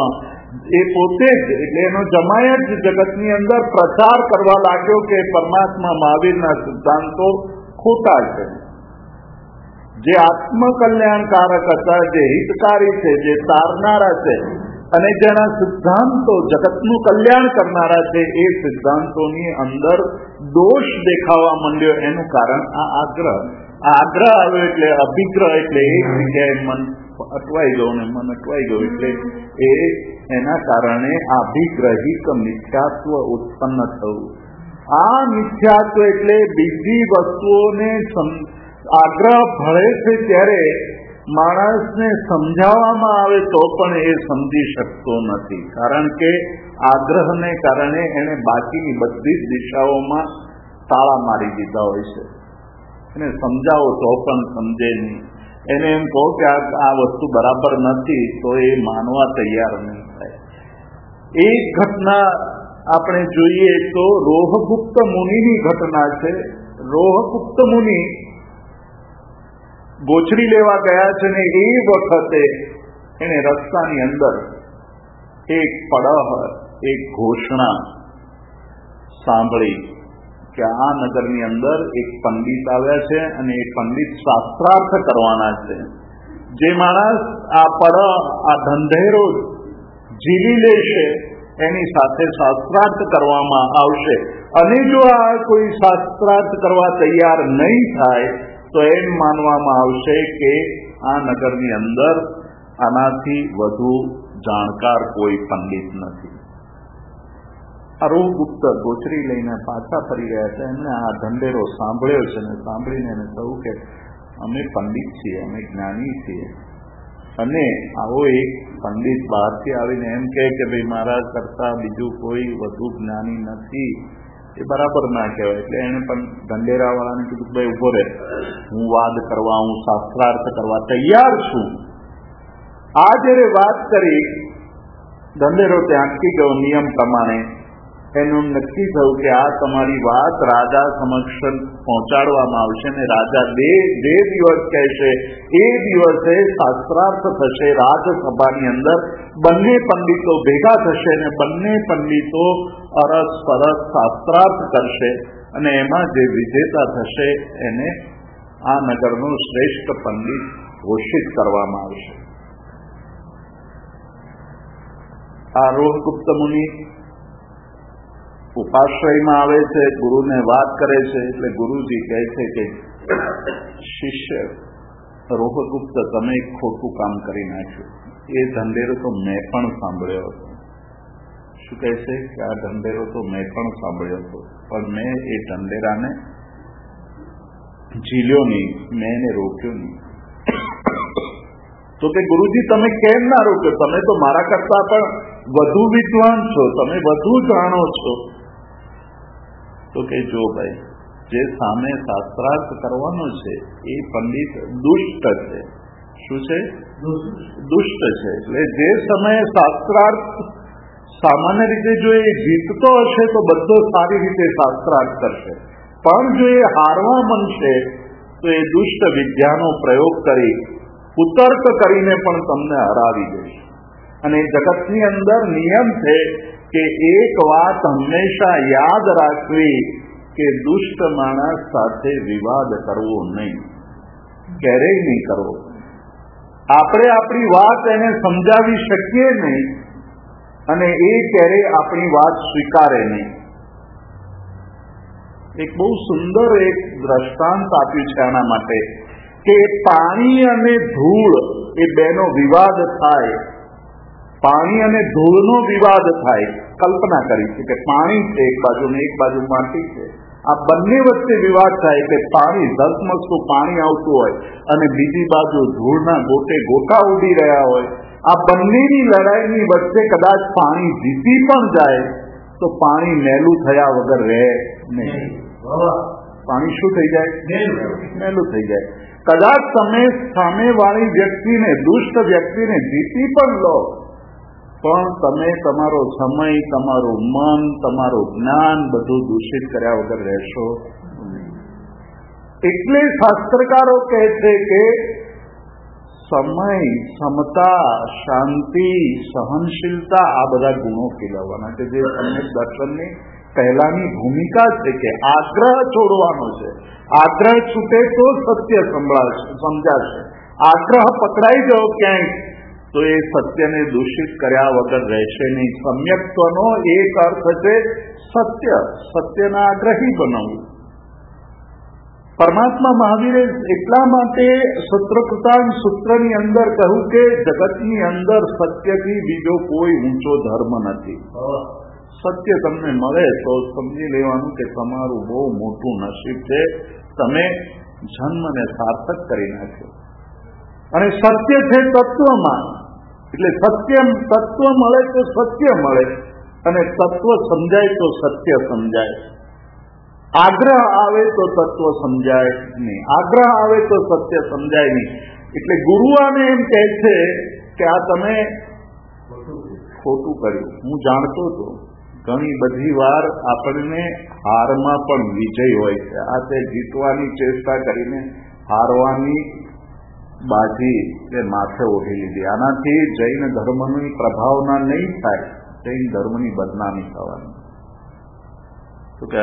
જ એટલે એનો જમાય જ જગતની અંદર પ્રચાર કરવા લાગ્યો કે પરમાત્મા મહાવીરના સિદ્ધાંતો ખોટા છે, જે આત્મકલ્યાણકારક હતા, જે હિતકારી છે, જે તારનારા છે અને જેના સિદ્ધાંતો જગતનું કલ્યાણ કરનારા છે, એ સિદ્ધાંતોની અંદર દોષ દેખાવા માંડ્યો. એનું કારણ આ આગ્રહ આવ્યો એટલે અભિગ્રહ, એટલે એક જગ્યાએ મન અટવાઈ ગયું ને મન અટવાઈ ગયું એટલે એના કારણે અભિગ્રહિક મિથ્યાત્વ ઉત્પન્ન થયું. આ મિથ્યાત્વ એટલે બીજી વસ્તુઓને આગ્રહ ભળે છે ત્યારે માણસને સમજાવવામાં આવે તો પણ એ સમજી શકતો નથી, કારણ કે આગ્રહને કારણે એને બાકીની બધી જ દિશાઓમાં તાળા મારી દીધા હોય છે. એને સમજાવો તો પણ સમજે નહીં. એને એમ કહો કે આ વસ્તુ બરાબર નથી તો એ માનવા તૈયાર નહીં થાય. એક ઘટના આપણે જોઈએ તો રોહગુપ્ત મુનિની ઘટના છે. રોહગુપ્ત મુનિ ગોચરી લેવા ગયા છે ને એ વખતે એને રસ્તાની અંદર એક પડહ, એક ઘોષણા સાંભળી કે આ નગરની અંદર એક પંડિત આવ્યા છે અને એ પંડિત શાસ્ત્રાર્થ કરવાના છે. જે માણસ આ પડહ, આ ઢંઢેરો ઝીલી લેશે એની સાથે શાસ્ત્રાર્થ કરવામાં આવશે, અને જો આ કોઈ શાસ્ત્રાર્થ કરવા તૈયાર નહીં થાય તો એમ માનવામાં આવશે કે આ નગરની અંદર આનાથી વધુ જાણકાર કોઈ પંડિત નથી. રોહગુપ્ત ગોચરી લઈને પાછા ફરી રહ્યા છે. એમણે આ ઢંઢેરો સાંભળ્યો છે અને સાંભળીને એને કહ્યું કે અમે પંડિત છીએ, અમે જ્ઞાની છીએ, અને આવો એક પંડિત બહારથી આવીને એમ કહે કે ભાઈ મારા કરતા બીજું કોઈ વધુ જ્ઞાની નથી, એ બરાબર ના કહેવાય. એટલે એને પણ ઢંઢેરાવાળાને કીધું ભાઈ ઉભો રહે, હું વાદ કરવા, હું શાસ્ત્રાર્થ કરવા તૈયાર છું. આ જયારે વાત કરી, ઢંઢેરો ત્યાં અટકી ગયો. નિયમ પ્રમાણે એનું નક્કી થયું કે આ તમારી વાત રાજા સમક્ષ પહોંચાડવામાં આવશે ને રાજા બે દિવસ કહેશે, એ દિવસે શાસ્ત્રાર્થ થશે. રાજસભાની અંદર બંને પંડિતો ભેગા થશે ને બંને પંડિતો અરસ પરસ શાસ્ત્રાર્થ કરશે, અને એમાં જે વિજેતા થશે એને આ નગરનો શ્રેષ્ઠ પંડિત ઘોષિત કરવામાં આવશે. આ રોહગુપ્ત મુનિ ઉપાશ્રયમાં આવે છે, ગુરુને વાત કરે છે. એટલે ગુરુજી કહે છે કે શિષ્ય રોહગુપ્ત, તમે એક ખોટું કામ કરી નાખ્યું. એ ઢંઢેરો તો મેં પણ સાંભળ્યો હતો. શું કહે છે કે આ ઢંઢેરો તો મેં પણ સાંભળ્યો હતો, પણ મેં એ ઢંઢેરાને ઝીલ્યો નહીં, મેં એને રોક્યો નહીં. તો કે ગુરુજી તમે કેમ ના રોક્યો? તમે તો મારા કરતા પણ વધુ વિદ્વાન છો, તમે વધુ જાણો છો. તો કે જો ભાઈ, જે સામે શાસ્ત્રાર્થ કરવાનો છે એ પંડિત દુષ્ટ છે. શું છે? દુષ્ટ છે. એટલે જે સમયે શાસ્ત્રાર્થ સામાન્ય રીતે જો એ જીતતો હશે તો બધો સારી રીતે શાસ્ત્રાર્થ કરશે, પણ જો એ હારવા માંડશે તો એ દુષ્ટ વિદ્યાનો પ્રયોગ કરી કુતર્ક કરીને પણ તમને હરાવી દઈશ. અને જગતની અંદર નિયમ છે કે એક વાત હંમેશા યાદ રાખવી કે દુષ્ટ માણસ સાથે વિવાદ કરવો નહીં, ક્યારેય નહીં કરવો. આપણે આપણી વાત એને સમજાવી શકીએ નહીં અને એ ક્યારેય આપણી વાત સ્વીકારે નહીં. એક બહુ સુંદર એક દ્રષ્ટાંત આપ્યું છે આના માટે કે પાણી અને ધૂળ એ બેનો વિવાદ થાય, પાણી અને ધૂળનો વિવાદ થાય. કલ્પના કરી છે કે પાણી છે એક બાજુ ને એક બાજુ માટી છે, આ બંને વચ્ચે વિવાદ થાય કે પાણી ધસમસતું પાણી આવતું હોય અને બીજી બાજુ ધૂળના ગોટે ગોટા ઉડી રહ્યા હોય. આ બંનેની લડાઈની વચ્ચે કદાચ પાણી જીતી પણ જાય તો પાણી મેલું થયા વગર રહે નહીં. પાણી શું થઈ જાય? મેલું થઈ જાય. કદાચ તમે સામેવાળી વ્યક્તિને, દુષ્ટ વ્યક્તિને જીતી પણ લો, પણ તમે તમારો સમય, તમારું મન, તમારું જ્ઞાન બધું દૂષિત કર્યા વગર રહેશો. એટલે શાસ્ત્રકારો કહે છે કે સમય, સમતા, શાંતિ, સહનશીલતા આ બધા ગુણો કેળવવાના છે, જે તમને દર્શનની પહેલાની ભૂમિકા છે કે આગ્રહ છોડવાનો છે. આગ્રહ છૂટે તો સત્ય સમજાશે. આગ્રહ પકડાઈ જાઓ ક્યાંય તો એ સત્યને દૂષિત કર્યા વગર રહેશે નહીં. સમ્યક્ત્વનો એક અર્થ છે સત્ય, સત્યના આગ્રહી બનાવવું. પરમાત્મા મહાવીરે એટલા માટે સૂત્રકૃતાંત સૂત્રની અંદર કહ્યું કે જગતની અંદર સત્યથી બીજો કોઈ ઊંચો ધર્મ નથી. સત્ય તમને મળે તો સમજી લેવાનું કે તમારું બહુ મોટું નસીબ છે, તમે જન્મને સાર્થક કરી નાખ્યો. અને સત્ય છે તત્વમાં, એટલે સત્ય તત્વ મળે તો સત્ય મળે અને તત્વ સમજાય તો સત્ય સમજાય. આગ્રહ આવે તો તત્વ સમજાય નહીં, આગ્રહ આવે તો સત્ય સમજાય નહીં. એટલે ગુરુ આને એમ કહે છે કે આ તમે ખોટું કર્યું. હું જાણતો હતો ઘણી બધી વાર આપણને હારમાં પણ વિજય હોય છે. આ તે જીતવાની ચેષ્ટા કરીને હારવાની બાજી એ માથે ઓઢી લીધી. આનાથી જૈન ધર્મની પ્રભાવના નહીં થાય, જૈન ધર્મની બદનામી થવાની. તો કે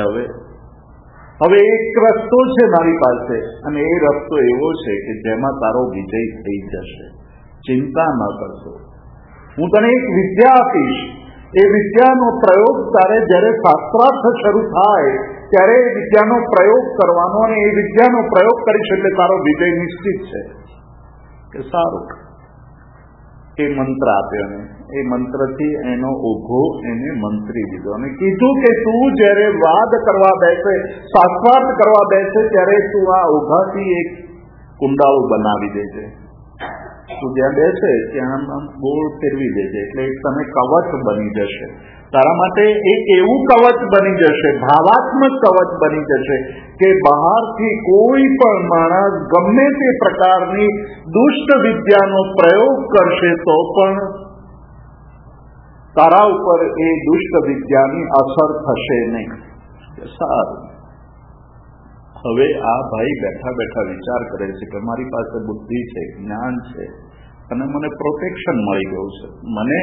હવે એક રસ્તો છે મારી પાસે અને એ રસ્તો એવો છે કે જેમાં તારો વિજય થઈ જશે, ચિંતા ન કરશો. હું તને એક વિદ્યા આપીશ. એ વિદ્યાનો પ્રયોગ તારે જ્યારે શાસ્ત્રાર્થ શરૂ થાય ત્યારે એ વિદ્યાનો પ્રયોગ કરવાનો અને એ વિદ્યાનો પ્રયોગ કરીશ એટલે તારો વિજય નિશ્ચિત છે. કે સારું, એ મંત્ર આપ્યો ને એ મંત્રથી એનો ઉભો એને મંત્રી દીધો અને કીધું કે તું જ્યારે વાદ કરવા બેસે, શાસ્ત્રાર્થ કરવા બેસે ત્યારે તું આ ઉભાથી એક કુંડાળું બનાવી દેજે. તું જ્યાં બેસે ત્યાં આમ ગોળ ફેરવી દેજે એટલે એક તને કવચ બની જશે. તારા માટે એક એવું કવચ બની જશે, ભાવાત્મક કવચ બની જશે કે બહારથી કોઈ પણ માણસ ગમે તે પ્રકારની દુષ્ટ વિદ્યાનો પ્રયોગ કરશે તો પણ તારા ઉપર એ દુષ્ટ વિદ્યાની અસર થશે નહીં. સારું, હવે આ ભાઈ બેઠા બેઠા વિચાર કરે છે કે મારી પાસે બુદ્ધિ છે, જ્ઞાન છે અને મને પ્રોટેક્શન મળી ગયું છે, મને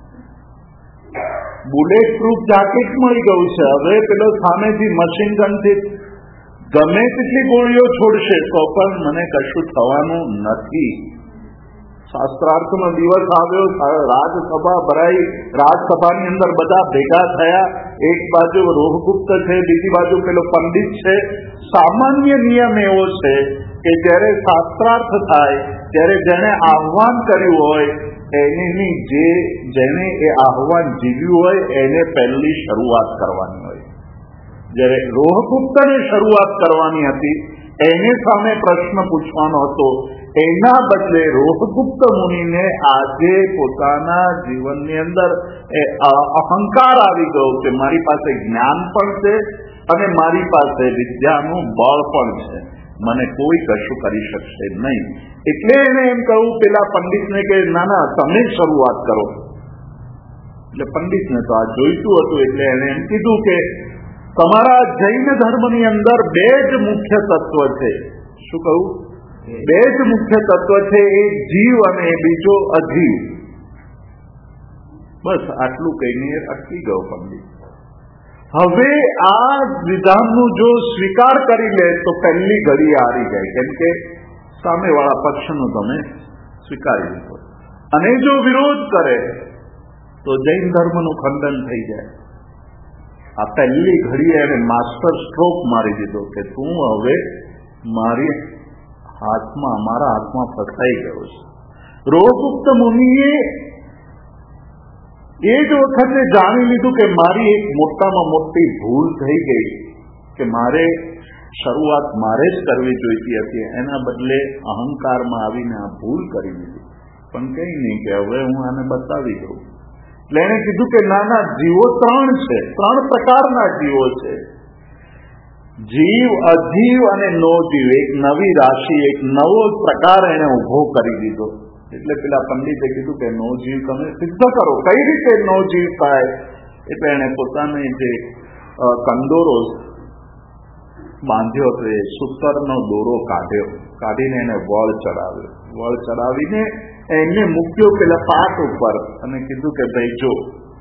બુલેટ પ્રૂફ જાકેટ મળી ગયું છે. હવે પેલો સામેથી મશીન ગનથી ગમે તેટલી ગોળીઓ છોડશે તો પણ મને કશું થવાનું નથી. શાસ્ત્રાર્થનો દિવસ આવ્યો, રાજસભા ભરાઈ, રાજસભાની અંદર બધા ભેગા થયા. એક બાજુ રોહગુપ્ત છે, બીજી બાજુ પેલો પંડિત છે. સામાન્ય નિયમ એવો છે કે જ્યારે શાસ્ત્રાર્થ થાય ત્યારે જેને આહ્વાન કર્યું હોય જેને એ આહ્વાન જીવ્યું હોય એને પહેલી શરૂઆત કરવાની હોય. જ્યારે રોહગુપ્તને શરૂઆત કરવાની હતી એને સામે પ્રશ્ન પૂછવાનો હતો, એના બદલે રોહગુપ્ત મુનિને આજે પોતાના જીવનની અંદર અહંકાર આવી ગયો કે મારી પાસે જ્ઞાન પણ છે અને મારી પાસે વિદ્યાનું બળ પણ છે, મને કોઈ કશું કરી શકશે નહીં. એટલે એને એમ કહ્યું પેલા પંડિતને કે ના ના તમે શરૂઆત કરો. એટલે પંડિતને તો આ જોઈતું હતું એટલે એને એમ કીધું કે તમારા જૈન ધર્મની અંદર બે જ મુખ્ય તત્વ છે. શું કહું? બે જ મુખ્ય તત્વ છે, એક જીવ અને બીજો અજીવ. બસ આટલું કહીને અટકી ગયો પંડિત. હવે આ વિધાનનું જો સ્વીકાર કરી લે તો પહેલી ઘડી હારી જાય, કેમ કે સામેવાળા પક્ષનું તમે સ્વીકારી લીધો. અને જો વિરોધ કરે તો જૈન ધર્મનું ખંડન થઈ જાય. આ પહેલી ઘડીએ એને માસ્ટર સ્ટ્રોક મારી દીધો કે તું હવે મારા હાથમાં ફસાઈ ગયો છે. રોગુપ્ત મુનિએ એ જ વખતે જાણી લીધું કે મારી એક મોટામાં મોટી ભૂલ થઈ ગઈ, કે મારે શરૂઆત મારે જ કરવી જોઈતી હતી, એના બદલે અહંકારમાં આવીને આ ભૂલ કરી દીધી. પણ કઈ નહીં કે હવે હું આને બતાવી દઉં. એટલે એને કીધું કે ના, જીવો ત્રણ છે, ત્રણ પ્રકારના જીવો છે, જીવ, અજીવ અને નો જીવ. એક નવી રાશિ, એક નવો પ્રકાર એને ઉભો કરી દીધો. એટલે પેલા પંડિતે કીધું કે નો જીવ તમે સિદ્ધ કરો, કઈ રીતે નો જીવ થાય. એટલે એને પોતાને જે કંદોરો બાંધ્યો હતો એ સૂતરનો દોરો કાઢીને એને વળ ચડાવ્યો. વળ ચડાવીને એને મૂક્યો પેલા પાટ ઉપર અને કીધું કે ભાઈ જો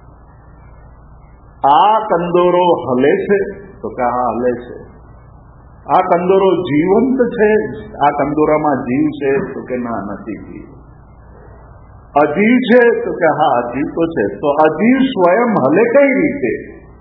આ કંદોરો હલે છે, તો કે હા હલે છે. આ કંદોરો જીવંત છે, આ કંદોરામાં જીવ છે, તો કે ના નથી જીવ. અજીવ છે, તો કે હા અજીવ તો છે. તો અજીવ સ્વયં હલે કઈ રીતે?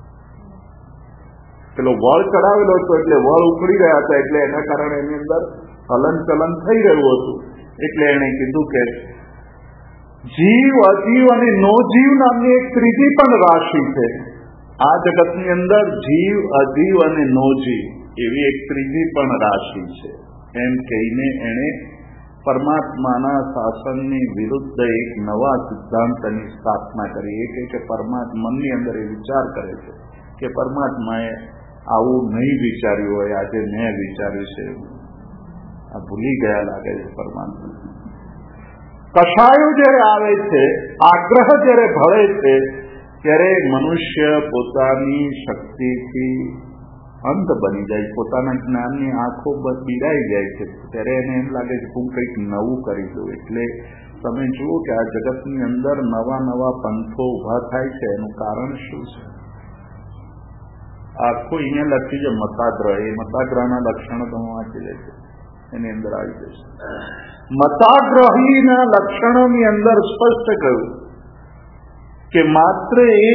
પેલો વળ ચડાવેલો હતો એટલે વળ ઉખડી રહ્યા હતા, એટલે એના કારણે એની અંદર હલન ચલન થઈ રહ્યું હતું. એટલે એને કીધું કે જીવ, અજીવ અને નો જીવ નામની એક ત્રીજી પણ રાશિ છે. આ જગતની અંદર જીવ, અજીવ અને નો જીવ એવી એક ત્રીજી પણ રાશિ છે. એમ કહીને એણે પરમાત્માના શાસનની વિરુદ્ધ એક નવા સિદ્ધાંતની સ્થાપના કરી. એ કહે કે મનની અંદર એ વિચાર કરે છે કે પરમાત્માએ આવું નહીં વિચાર્યું હોય, આજે મેં વિચાર્યું છે. આ ભૂલી ગયા લાગે છે પરમાત્મા. કશાયો જયારે આવે છે, આગ્રહ જયારે ભળે છે, ત્યારે મનુષ્ય પોતાની શક્તિથી અંત બની જાય, પોતાના જ્ઞાનની આંખો બીડાઈ જાય છે. ત્યારે એને એમ લાગે છે હું કંઈક નવું કરી દઉં. એટલે તમે જુઓ કે આ જગતની અંદર નવા નવા પંથો ઉભા થાય છે. એનું કારણ શું છે? આખું અહીંયા લખી છે મતાગ્રહ. એ મતાગ્રહના લક્ષણો તમે વાંચી લેજો, એની અંદર આવી જશે. મતાગ્રહીના લક્ષણોની અંદર સ્પષ્ટ કહ્યું કે માત્ર એ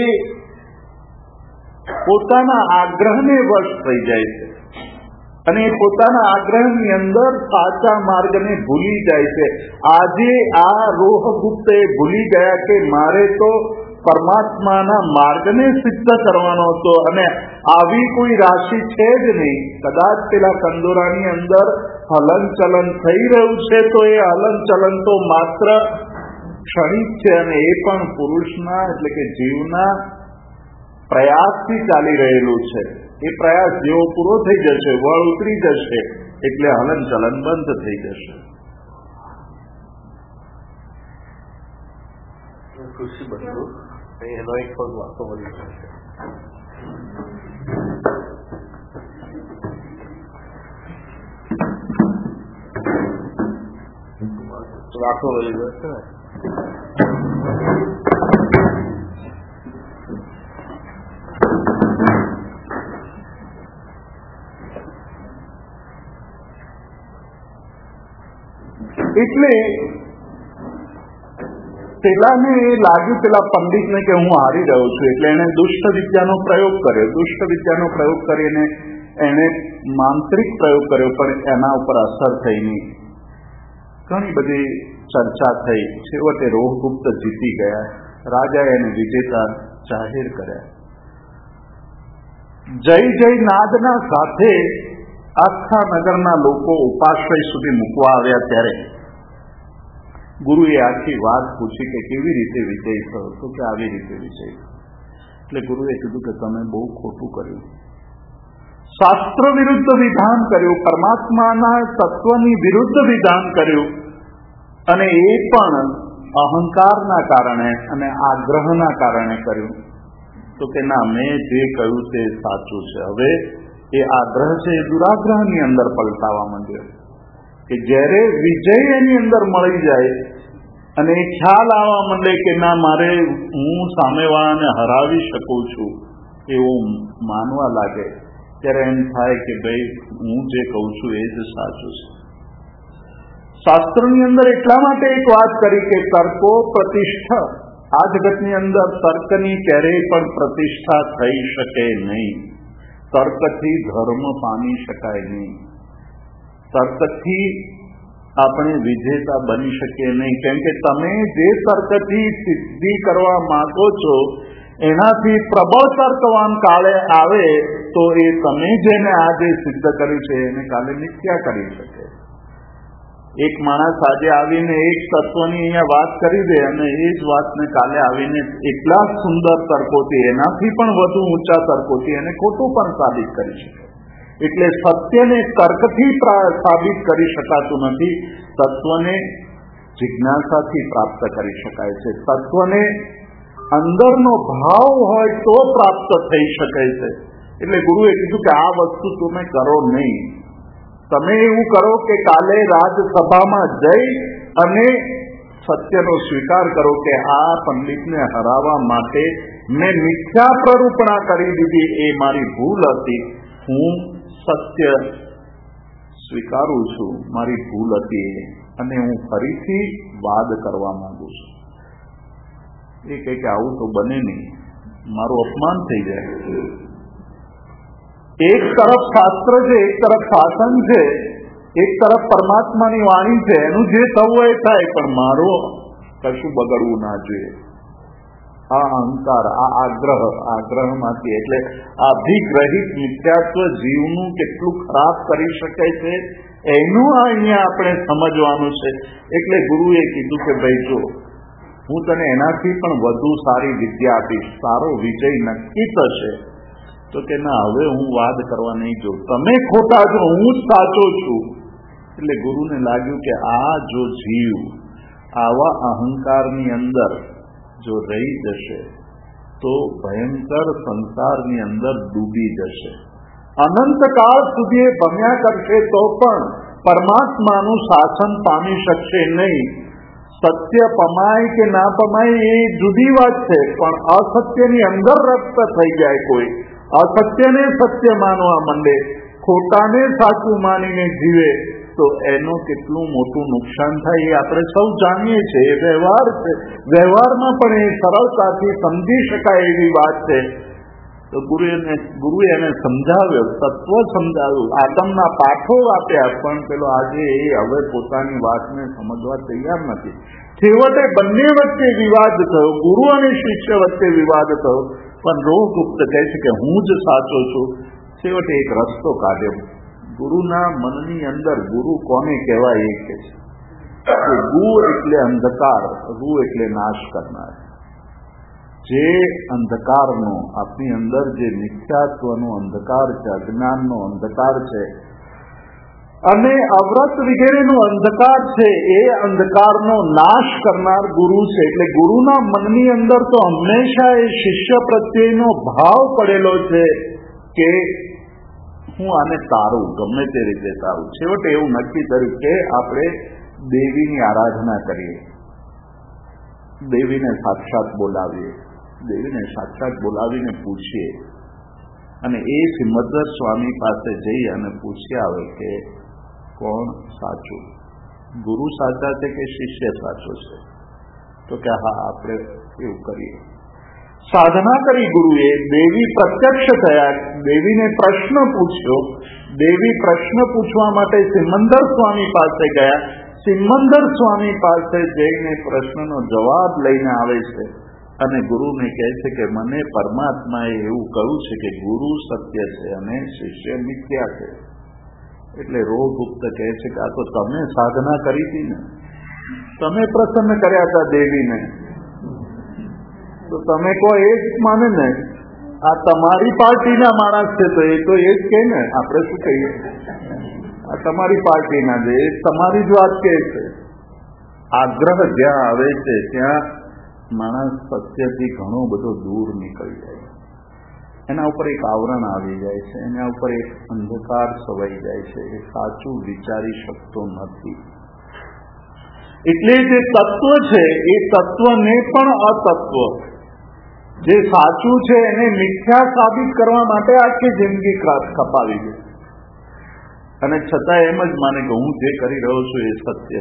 પોતાના આગ્રહને વશ થઈ જાય છે અને પોતાના આગ્રહની અંદર સાચા માર્ગને ભૂલી જાય છે. આજે આ રોહગુપ્તે ભૂલી ગયા કે મારે તો પરમાત્માના માર્ગને સિદ્ધ કરવાનો હતો અને આવી કોઈ રાશિ છે જ નહીં. કદાચ પેલા કંદોરાની અંદર હલન ચલન થઈ રહ્યું છે, તો એ હલન ચલન તો માત્ર ક્ષણિક છે અને એ પણ પુરુષના એટલે કે જીવના પ્રયાસથી ચાલી રહેલું છે. એ પ્રયાસ જેવો પૂરો થઈ જશે, વળ ઉતરી જશે, એટલે હલન ચલન બંધ થઈ જશે. ખુશી બધું એનો એક પગ વાતો મળી જશે. વાતો મળી જશે ને. એટલે પેલાને એ લાગ્યું, પેલા પંડિતને, કે હું હારી રહ્યો છું. એટલે એને દુષ્ટ વિદ્યાનો પ્રયોગ કર્યો. દુષ્ટ વિદ્યાનો પ્રયોગ કરીને એને માંત્રિક પ્રયોગ કર્યો, પણ એના ઉપર અસર થઈ નહીં. ઘણી બધી ચર્ચા થઈ. છેવટે રોહગુપ્ત જીતી ગયા. રાજાએ એને વિજેતા જાહેર કર્યા. જય જય નાદના સાથે આખા નગરના લોકો ઉપાશ્રય સુધી મૂકવા આવ્યા. ત્યારે ગુરુએ આખી વાત પૂછી કે કેવી રીતે વિજય થયો? તો કે આવી રીતે વિજય થયો. એટલે ગુરુએ કીધું કે તમે બહુ ખોટું કર્યું, શાસ્ત્ર વિરુદ્ધ વિધાન કર્યું, પરમાત્માના તત્વની વિરુદ્ધ વિધાન કર્યું, અને એ પણ અહંકારના કારણે અને આગ્રહના કારણે કર્યું. તો કે ના, મેં જે કહ્યું તે સાચું છે. હવે એ આગ્રહ છે એ દુરાગ્રહની અંદર પલટાવા માંડ્યો. કે જ્યારે વિજય એની અંદર મળી જાય અને એ ખ્યાલ આવવા માંડે કે ના મારે હું સામેવાળાને હરાવી શકું છું એવું માનવા લાગે ત્યારે એમ થાય કે ભાઈ હું જે કહું છું એ જ સાચું છે. શાસ્ત્રની અંદર એટલા માટે એક વાત કરી કે તર્કો પ્રતિષ્ઠા, આ જગતની અંદર તર્કની ક્યારેય પણ પ્રતિષ્ઠા થઈ શકે નહીં. તર્કથી ધર્મ પામી શકાય નહીં. તર્કથી આપણે વિજેતા બની શકીએ નહીં. કેમ કે તમે જે તર્કથી સિદ્ધિ કરવા માંગો છો એનાથી પ્રબળ તર્કવાન કાળે આવે તો એ તમે જેને આજે સિદ્ધ કર્યું છે એને કાલે મિથ્યા કરી શકે. એક માણસ આજે આવીને એક તત્વની અહીંયા વાત કરી દે અને એ જ વાતને કાલે આવીને એટલા સુંદર તર્કોથી, એનાથી પણ વધુ ઊંચા તર્કોથી એને ખોટું પણ સાબિત કરી શકે. એટલે સત્યને તર્કથી સાબિત કરી શકાતું નથી. તત્વને જિજ્ઞાસાથી પ્રાપ્ત કરી શકાય છે. તત્વને અંદરનો ભાવ હોય તો પ્રાપ્ત થઈ શકે છે. એટલે ગુરુએ કીધું કે આ વસ્તુ તમે કરો નહીં. તમે એવું કરો કે કાલે રાજસભામાં જઈ અને સત્યનો સ્વીકાર કરો કે આ પંડિતને હરાવવા માટે મેં મિથ્યા પ્રરૂપણા કરી દીધી, એ મારી ભૂલ હતી. હું સત્ય સ્વીકારું છું, મારી ભૂલ હતી અને હું ફરીથી વાદ કરવા માંગુ છું. એ કહે કે આવું તો બને નહીં, મારું અપમાન થઈ જાય. એક તરફ શાસ્ત્ર છે, એક તરફ શાસન છે, એક તરફ પરમાત્માની વાણી છે, એનું જે થવું એ થાય, પણ મારો કશું બગડવું ના જોઈએ. આ અહંકાર, આ આગ્રહમાંથી, એટલે આ અભિગ્રહિત મિથ્યાત્વ જીવનું કેટલું ખરાબ કરી શકે છે એનું અહીંયા આપણે સમજવાનું છે. એટલે ગુરુએ કીધું કે ભાઈ જો હું તને એનાથી પણ વધુ સારી વિદ્યા આપીશ, સારો વિજય નક્કી થશે. તો કે ના, હવે હું વાદ કરવા નહીં જાઉં, તમે ખોટા છો, હું જ સાચો છું. એટલે ગુરુને લાગ્યું કે આ જો જીવ આવા અહંકારની અંદર જો રહી જશે તો ભયંકર સંસારની અંદર ડૂબી જશે. અનંતકાળ સુધી ભમ્યા કરશે તો પણ પરમાત્માનું શાસન પામી શકશે નહીં. સત્ય પમાય કે ના પમાય એ જુદી વાત છે, પણ અસત્યની અંદર રક્ત થઈ જાય, કોઈ અસત્યને સત્ય માનવા માંડે, ખોટાને સાચું માનીને જીવે, તો એનું કેટલું મોટું નુકસાન થાય એ આપણે સૌ જાણીએ છીએ. એ વ્યવહાર છે, વ્યવહારમાં પણ એ સરળતાથી સમજી શકાય એવી વાત છે. તો ગુરુએ એને સમજાવ્યો, તત્વ સમજાવ્યું, આતમના પાઠો આપ્યા, પણ પેલો આજે એ હવે પોતાની વાતને સમજવા તૈયાર નથી. છેવટે બંને વચ્ચે વિવાદ થયો, ગુરુ અને શિષ્ય વચ્ચે વિવાદ થયો, પણ રોહગુપ્ત કહે છે કે હું જ સાચો છું. છેવટે એક રસ્તો કાઢ્યો. ગુરુના મનની અંદર ગુરુ કોને કહેવાય એ કહે છે. ગુ એટલે અંધકાર, રૂ એટલે નાશ કરનાર. જે અંધકારનો આપની અંદર જે મિથ્યાત્વનો અંધકાર છે, અજ્ઞાનનો અંધકાર છે અને અવ્રત વગેરેનો અંધકાર છે, એ અંધકારનો નાશ કરનાર ગુરુ છે. એટલે ગુરુના મનની અંદર તો હંમેશા એ શિષ્ય પ્રત્યેનો ભાવ પડેલો છે કે હું આને તારું, ગમે તે રીતે તારું. છેવટે એવું નક્કી કર્યું કે આપણે દેવીની આરાધના કરીએ, દેવીને સાક્ષાત બોલાવીએ, દેવીને સાક્ષાત બોલાવીને પૂછીએ અને એ સિમંદર સ્વામી પાસે જઈ અને પૂછી આવે કે કોણ સાચું, ગુરુ સાચા છે કે શિષ્ય સાચો છે? તો કે હા, આપણે એવું કરીએ. સાધના કરી ગુરુએ, દેવી પ્રત્યક્ષ થયા, દેવીને પ્રશ્ન પૂછ્યો. દેવી પ્રશ્ન પૂછવા માટે સિમંદર સ્વામી પાસે ગયા. સિમંદર સ્વામી પાસે જઈને પ્રશ્નનો જવાબ લઈને આવે છે અને ગુરુને કહે છે કે મને પરમાત્માએ એવું કહ્યું છે કે ગુરુ સત્ય છે અને શિષ્ય મિથ્યા છે. એટલે રોહગુપ્ત કહે છે કે આ તો તમે સાધના કરી હતી ને, તમે પ્રસન્ન કર્યા હતા દેવીને, તો તમે કહો એ જ માને ને. આ તમારી પાર્ટીના માણસ છે તો એ જ કહે ને, આપણે શું કહીએ? આ તમારી પાર્ટીના છે, એ તમારી જ વાત કહે છે. આગ્રહ જ્યાં આવે છે ત્યાં માણસ સત્યથી ઘણો બધો દૂર નીકળી જાય. એના ઉપર એક આવરણ આવી જાય છે, એના ઉપર એક અંધકાર છવાઈ જાય છે, એ સાચું વિચારી શકતો નથી. એટલે જે તત્વ છે એ તત્વને પણ અતત્વ, જે સાચું છે એને મિથ્યા સાબિત કરવા માટે આખી જિંદગી ખપાવી દે, અને છતાં એમ જ માને કે હું જે કરી રહ્યો છું એ સત્ય છે.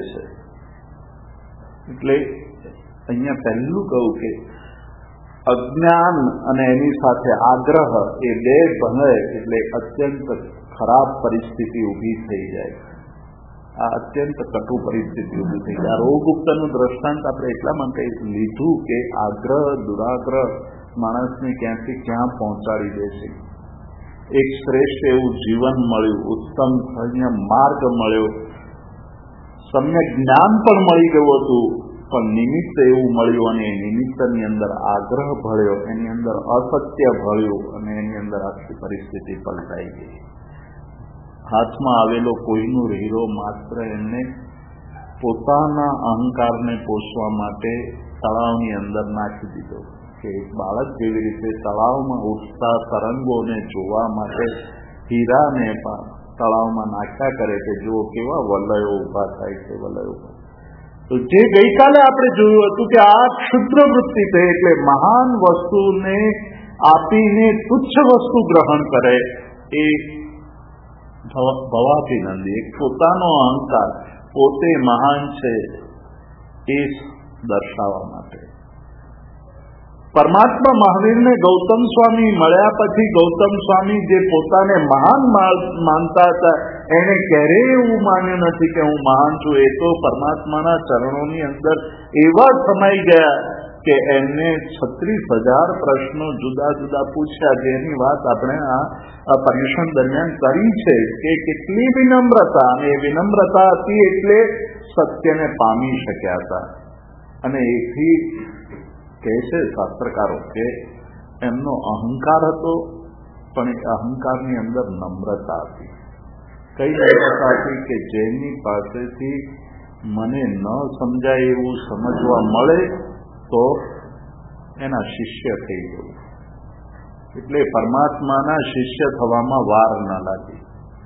એટલે અહીંયા પહેલું કહું કે અજ્ઞાન અને એની સાથે આગ્રહ એ બે ભળે એટલે અત્યંત ખરાબ પરિસ્થિતિ ઊભી થઈ જાય. આ અત્યંત કટુ પરિસ્થિતિ ઊભી થઈ જાય. રોગગુપ્તનું દ્રષ્ટાંત આપણે એટલા માટે લીધું કે આગ્રહ દુરાગ્રહ માણસને ક્યાંથી ક્યાં પહોંચાડી દે છે. એક શ્રેષ્ઠ એવું જીવન મળ્યું, ઉત્તમ માર્ગ મળ્યો, સમ્યક જ્ઞાન પણ મળી ગયું હતું, પણ નિમિત્ત એવું મળ્યું અને એ નિમિત્તની અંદર આગ્રહ ભળ્યો, એની અંદર અસત્ય ભળ્યું અને એની અંદર આખી પરિસ્થિતિ પલટાઈ ગઈ. હાથમાં આવેલો કોઈનો હીરો માત્ર એમને પોતાના અહંકારને પોષવા માટે તળાવની અંદર નાખી દીધો. કે એક બાળક જેવી રીતે તળાવમાં ઉઠતા તરંગોને જોવા માટે હીરાને તળાવમાં નાખ્યા કરે કે જો કેવા વલયો ઉભા થાય છે, વલયો. તો જે ગઈકાલે આપણે જોયું હતું કે આ ક્ષુદ્ર વૃત્તિ છે, એટલે મહાન વસ્તુને આપીને તુચ્છ વસ્તુ ગ્રહણ કરે એ ભવાભિનંદી, એક પોતાનો અહંકાર, પોતે મહાન છે એ દર્શાવવા માટે. પરમાત્મા મહાવીરને ગૌતમ સ્વામી મળ્યા પછી ગૌતમ સ્વામી જે પોતાને મહાન માનતા હતા એને ક્યારેય એવું માન્યું નથી કે હું મહાન છું. એ તો પરમાત્માના ચરણોની અંદર એવા સમાઈ ગયા કે એમને 36,000 પ્રશ્નો જુદા જુદા પૂછ્યા, જેની વાત આપણે આ પર્યુષણ દરમિયાન કરી છે કે કેટલી વિનમ્રતા, અને એ વિનમ્રતા હતી એટલે સત્યને પામી શક્યા હતા. અને એથી કહે છે શાસ્ત્રકારો કે એમનો અહંકાર હતો, પણ એ અહંકારની અંદર નમ્રતા હતી. કઈ નમ્રતા હતી કે જેની પાસેથી મને ન સમજાય એવું સમજવા મળે તો એના શિષ્ય થઈ જવું. એટલે પરમાત્માના શિષ્ય થવામાં વાર ન લાગી.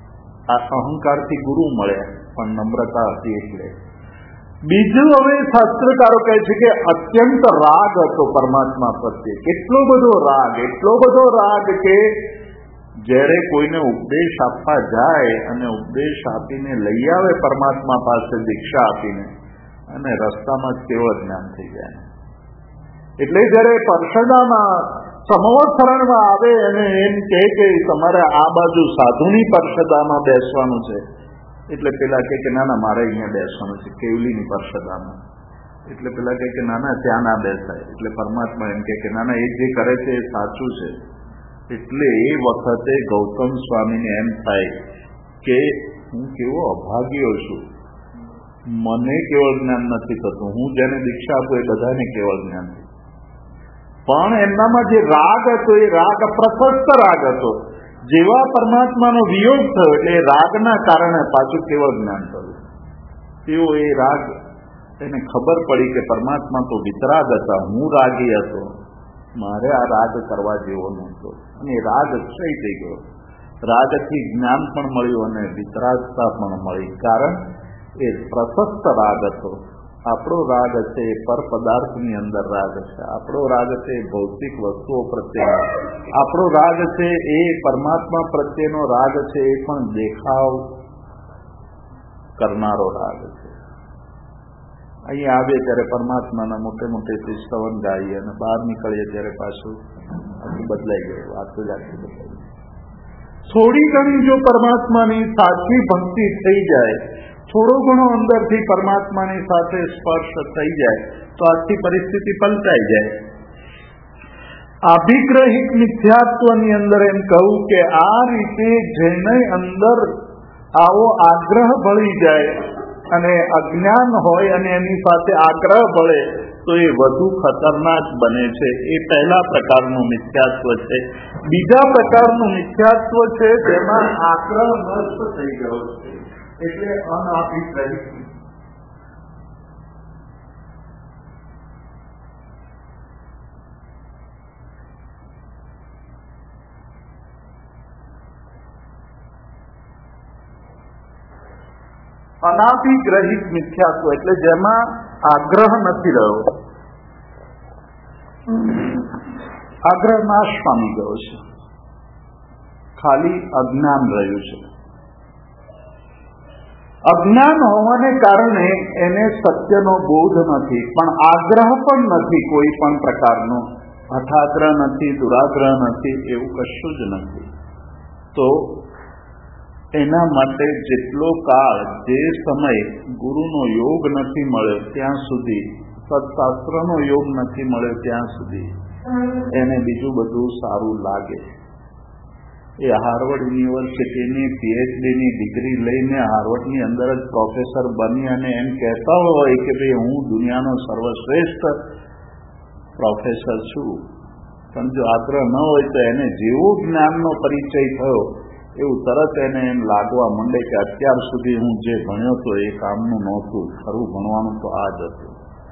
આ અહંકારથી ગુરુ મળ્યા, પણ નમ્રતા હતી એટલે. બીજું હવે શાસ્ત્રકારો કહે છે કે અત્યંત રાગ હતો પરમાત્મા પ્રત્યે. કેટલો બધો રાગ, એટલો બધો રાગ કે જ્યારે કોઈને ઉપદેશ આપવા જાય અને ઉપદેશ આપીને લઈ આવે પરમાત્મા પાસે દીક્ષા આપીને, અને રસ્તામાં જ કેવો જ્ઞાન થઈ જાય. એટલે જયારે પરસદામાં સમવત્સરણમાં આવે અને એમ કહે કે તમારે આ બાજુ સાધુની પરસદામાં બેસવાનું છે, એટલે પેલા કે ના ના મારે અહીંયા બેસવાનું છે કેવલીની પરસદામાં. એટલે પેલા કે ના ના ત્યાં ના બેસાય. એટલે પરમાત્મા એમ કે ના ના એ જે કરે છે એ સાચું છે. એટલે એ વખતે ગૌતમ સ્વામીને એમ થાય કે હું કેવો અભાગ્યો છું, મને કેવળ જ્ઞાન નથી થતું. હું જેને દીક્ષા આપું એ બધાને કેવળ જ્ઞાન થયું. પણ એમનામાં જે રાગ હતો એ રાગ પ્રશસ્ત રાગ હતો. જેવા પરમાત્માનો વિયોગ થયો એટલે એ રાગના કારણે પાછું કેવળ જ્ઞાન થયું. તેઓ એ રાગ, એને ખબર પડી કે પરમાત્મા તો વિતરાગ હતા, હું રાગી હતો, મારે આ રાગ કરવા જેવો નહોતો. અને એ રાગ ક્ષય થઈ ગયો. રાગથી જ્ઞાન પણ મળ્યું અને વિતરાગતા પણ મળી, કારણ એ પ્રશસ્ત રાગ હતો. આપણો રાગ છે એ પર પદાર્થની અંદર રાગ છે, આપણો રાગ છે એ ભૌતિક વસ્તુઓ પ્રત્યેનો, આપણો રાગ છે એ પરમાત્મા પ્રત્યેનો રાગ છે એ પણ દેખાવ કરનારો રાગ છે. અહીં આવે ત્યારે પરમાત્માના મોટે મોટેથી સ્તવન ગાઈએ અને બહાર નીકળીએ ત્યારે પાછું આખું બદલાઈ ગયું, આખું જ આખું બદલાઈ ગયું. થોડી ઘણી જો પરમાત્માની સાચી ભક્તિ થઈ જાય, થોડો ઘણો અંદરથી પરમાત્માની સાથે સ્પર્શ થઈ જાય તો આખી પરિસ્થિતિ પલટાઈ જાય. અભિગ્રહિક મિથ્યાત્વની અંદર એમ કહું કે આ રીતે જેને અંદર આવો આગ્રહ ભળી જાય અને અજ્ઞાન હોય અને એની સાથે આગ્રહ ભળે તો એ વધુ ખતરનાક બને છે. એ પહેલા પ્રકારનું મિથ્યાત્વ છે. બીજા પ્રકારનું મિથ્યાત્વ છે જેમાં આગ્રહ નષ્ટ થઈ ગયો છે, એટલે અનાભિગ્રહિક. અનાદિગ્રહિત મિથ્યાત્વ એટલે જેમાં આગ્રહ નથી રહ્યો. આગ્રહ નાશ પામી ગયો છે, ખાલી અજ્ઞાન રહ્યું છે. અજ્ઞાન હોવાને કારણે એને સત્યનો બોધ નથી, પણ આગ્રહ પણ નથી, કોઈ પણ પ્રકારનો હઠાગ્રહ નથી, દુરાગ્રહ નથી, એવું કશું જ નથી. તો એના માટે જેટલો કાળ, જે સમય ગુરુનો યોગ નથી મળ્યો ત્યાં સુધી, સત્શાસ્ત્રનો યોગ નથી મળ્યો ત્યાં સુધી એને બીજું બધું સારું લાગે. એ હાર્વર્ડ યુનિવર્સિટીની પીએચડીની ડિગ્રી લઈને હાર્વર્ડની અંદર જ પ્રોફેસર બની અને એમ કહેતા હોય કે ભાઈ હું દુનિયાનો સર્વશ્રેષ્ઠ પ્રોફેસર છું, પણ જો આગ્રહ ન હોય તો એને જેવો જ્ઞાનનો પરિચય થયો એવું તરત એને એમ લાગવા માંડે કે અત્યાર સુધી હું જે ભણ્યો હતો એ કામનું નહોતું, ખરું ભણવાનું તો આ જ હતું.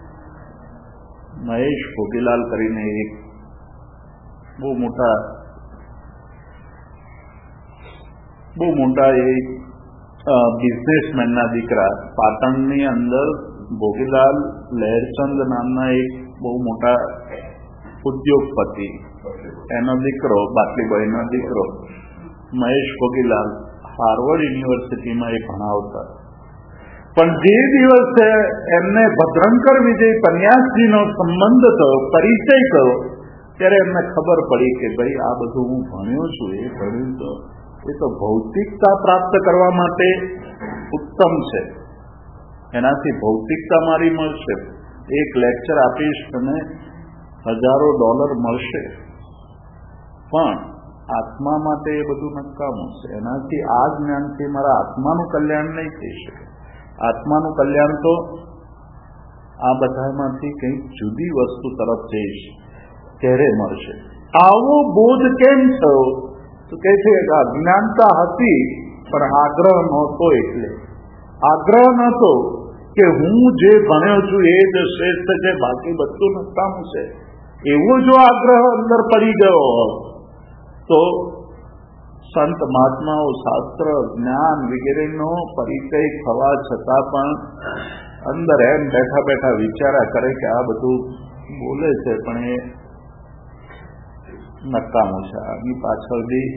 મહેશ ભોગીલાલ કરીને એક બહુ મોટા એક બિઝનેસમેનના દીકરા, પાટણની અંદર ભોગીલાલ લહેરચંદ નામના એક બહુ મોટા ઉદ્યોગપતિ, એનો દીકરો, બાટલીબાઈનો દીકરો મહેશ ભોગીલાલ હાર્વર્ડ યુનિવર્સિટીમાં એ ભણાવતા. પણ જે દિવસે એમને ભદ્રંકર વિજય પન્યાસજીનો સંબંધ થયો, પરિચય થયો, ત્યારે એમને ખબર પડી કે ભાઈ આ બધું હું ભણ્યો છું, એ ભણ્યું તો એ તો ભૌતિકતા પ્રાપ્ત કરવા માટે ઉત્તમ છે, એનાથી ભૌતિકતા મારી મળશે, એક લેક્ચર આપીશ તમે $1000 મળશે, પણ આત્મા માટે એ બધું નકામું છે. એનાથી આ જ્ઞાનથી મારા આત્માનું કલ્યાણ નહીં થઈ શકે. આત્માનું કલ્યાણ તો આ બધામાંથી કંઈક જુદી વસ્તુ તરફ જઈશ ત્યારે મળશે. આવો બોધ કેમ થયો? તો કહે છે કે અજ્ઞાનતા હતી પણ આગ્રહ નહોતો. એટલે આગ્રહ નહોતો કે હું જે ભણ્યો છું એ જ શ્રેષ્ઠ છે, બાકી બધું નકામું છે. એવો જો આગ્રહ અંદર પડી ગયો તો સંત મહાત્માઓ શાસ્ત્ર જ્ઞાન વગેરેનો પરિચય થવા છતાં પણ અંદર એમ બેઠા બેઠા વિચારા કરે કે આ બધું બોલે છે પણ એ નકામું છે, આની પાછળ બી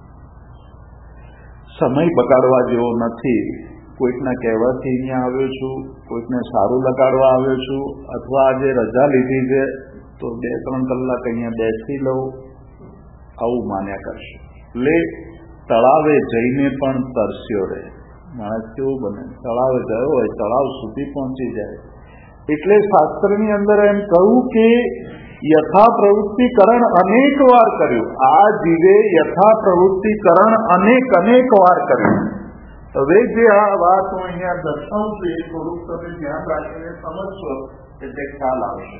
સમય બગાડવા જેવો નથી. કોઈકના કહેવાથી અહીંયા આવ્યો છું, કોઈકને સારું લગાડવા આવ્યો છું, અથવા આજે રજા લીધી છે તો 2-3 કલાક અહીંયા બેસી લઉં, આવું માન્યા કરશે. એટલે તળાવે જઈને પણ તરસ્યો રહે. માણસ કેવું બને, તળાવે ગયો હોય, તળાવ સુધી પહોંચી જાય. એટલે શાસ્ત્રની અંદર એમ કહ્યું કે યથા પ્રવૃત્તિકરણ અનેક વાર કર્યું. આ જીવે યથા પ્રવૃત્તિકરણ અનેક વાર કર્યું. હવે જે આ વાત હું અહીંયા દર્શાવું છું એ થોડુંક તમે ધ્યાન રાખીને સમજશો એટલે ખ્યાલ આવશે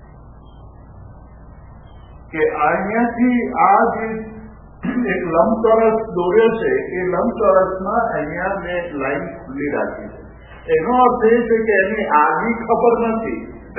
કે અહીંયાથી આ જે એક લંબચોરસ દોર્યો છે એ લંબચોરસમાં અહીંયા મેં લાઈન ખુલ્લી રાખી છે. એનો અર્થ એ છે કે એની આગી ખબર નથી.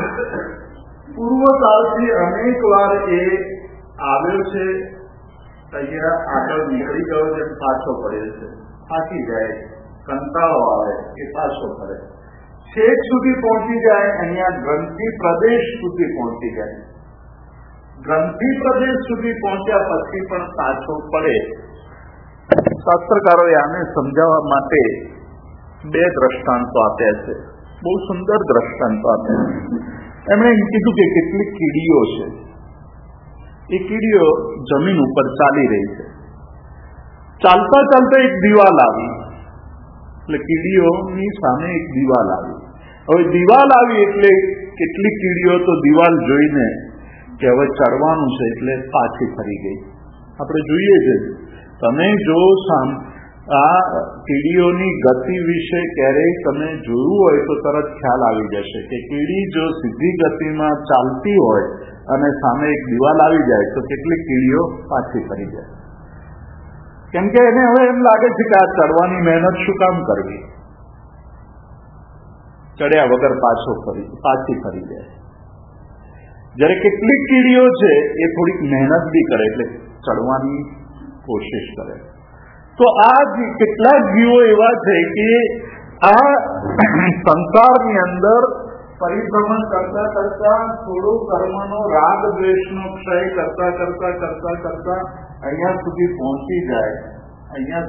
પૂર્વકાળથી અનેક વાર એ આવ્યો છે, અહીંયા આગળ નીકળી ગયો છે, પાછો પડ્યો છે, થાકી જાય, કંટાળો આવે કે પાછો પડે, છેક સુધી પહોંચી જાય, અહીંયા ગ્રંથિ પ્રદેશ સુધી પહોંચી જાય. ગ્રંથિ પ્રદેશ સુધી પહોંચ્યા પછી પણ પાછો પડે. શાસ્ત્રકારોએ આને સમજાવવા માટે 2 દ્રષ્ટાંતો આપ્યા છે, બહુ સુંદર દ્રષ્ટાંતો આપ્યા છે. એમણે એમ કીધું કે કેટલીક કીડીઓ છે, એ કીડીઓ જમીન ઉપર ચાલી રહી છે. ચાલતા ચાલતા એક દિવાલ આવી, એટલે કીડીઓની સામે એક દિવાલ આવી. હવે દિવાલ આવી એટલે કેટલીક કીડીઓ તો દિવાલ જોઈને કે હવે ચડવાનું છે એટલે પાછી ફરી ગઈ. આપણે જોઈએ છે, તમે જો આ કીડીઓની ગતિ વિશે ક્યારેય તમે જોયું હોય તો તરત ખ્યાલ આવી જશે કે કીડી જો સીધી ગતિમાં ચાલતી હોય અને સામે એક દિવાલ આવી જાય તો કેટલીક કીડીઓ પાછી ફરી જાય. કેમ કે એને હવે એમ લાગે છે કે આ ચડવાની મહેનત શું કામ કરવી, ચડ્યા વગર પાછી ફરી જાય. જ્યારે કેટલીક કીડીઓ છે એ થોડીક મહેનત બી કરે એટલે ચડવાની કોશિશ કરે. તો આ કેટલાક જીવો એવા છે કે આ સંસારની અંદર પરિભ્રમણ કરતા કરતા થોડો કર્મનો રાગ દ્વેષનો ક્ષય કરતા કરતા કરતા કરતા અહીંયા સુધી પહોંચી જાય.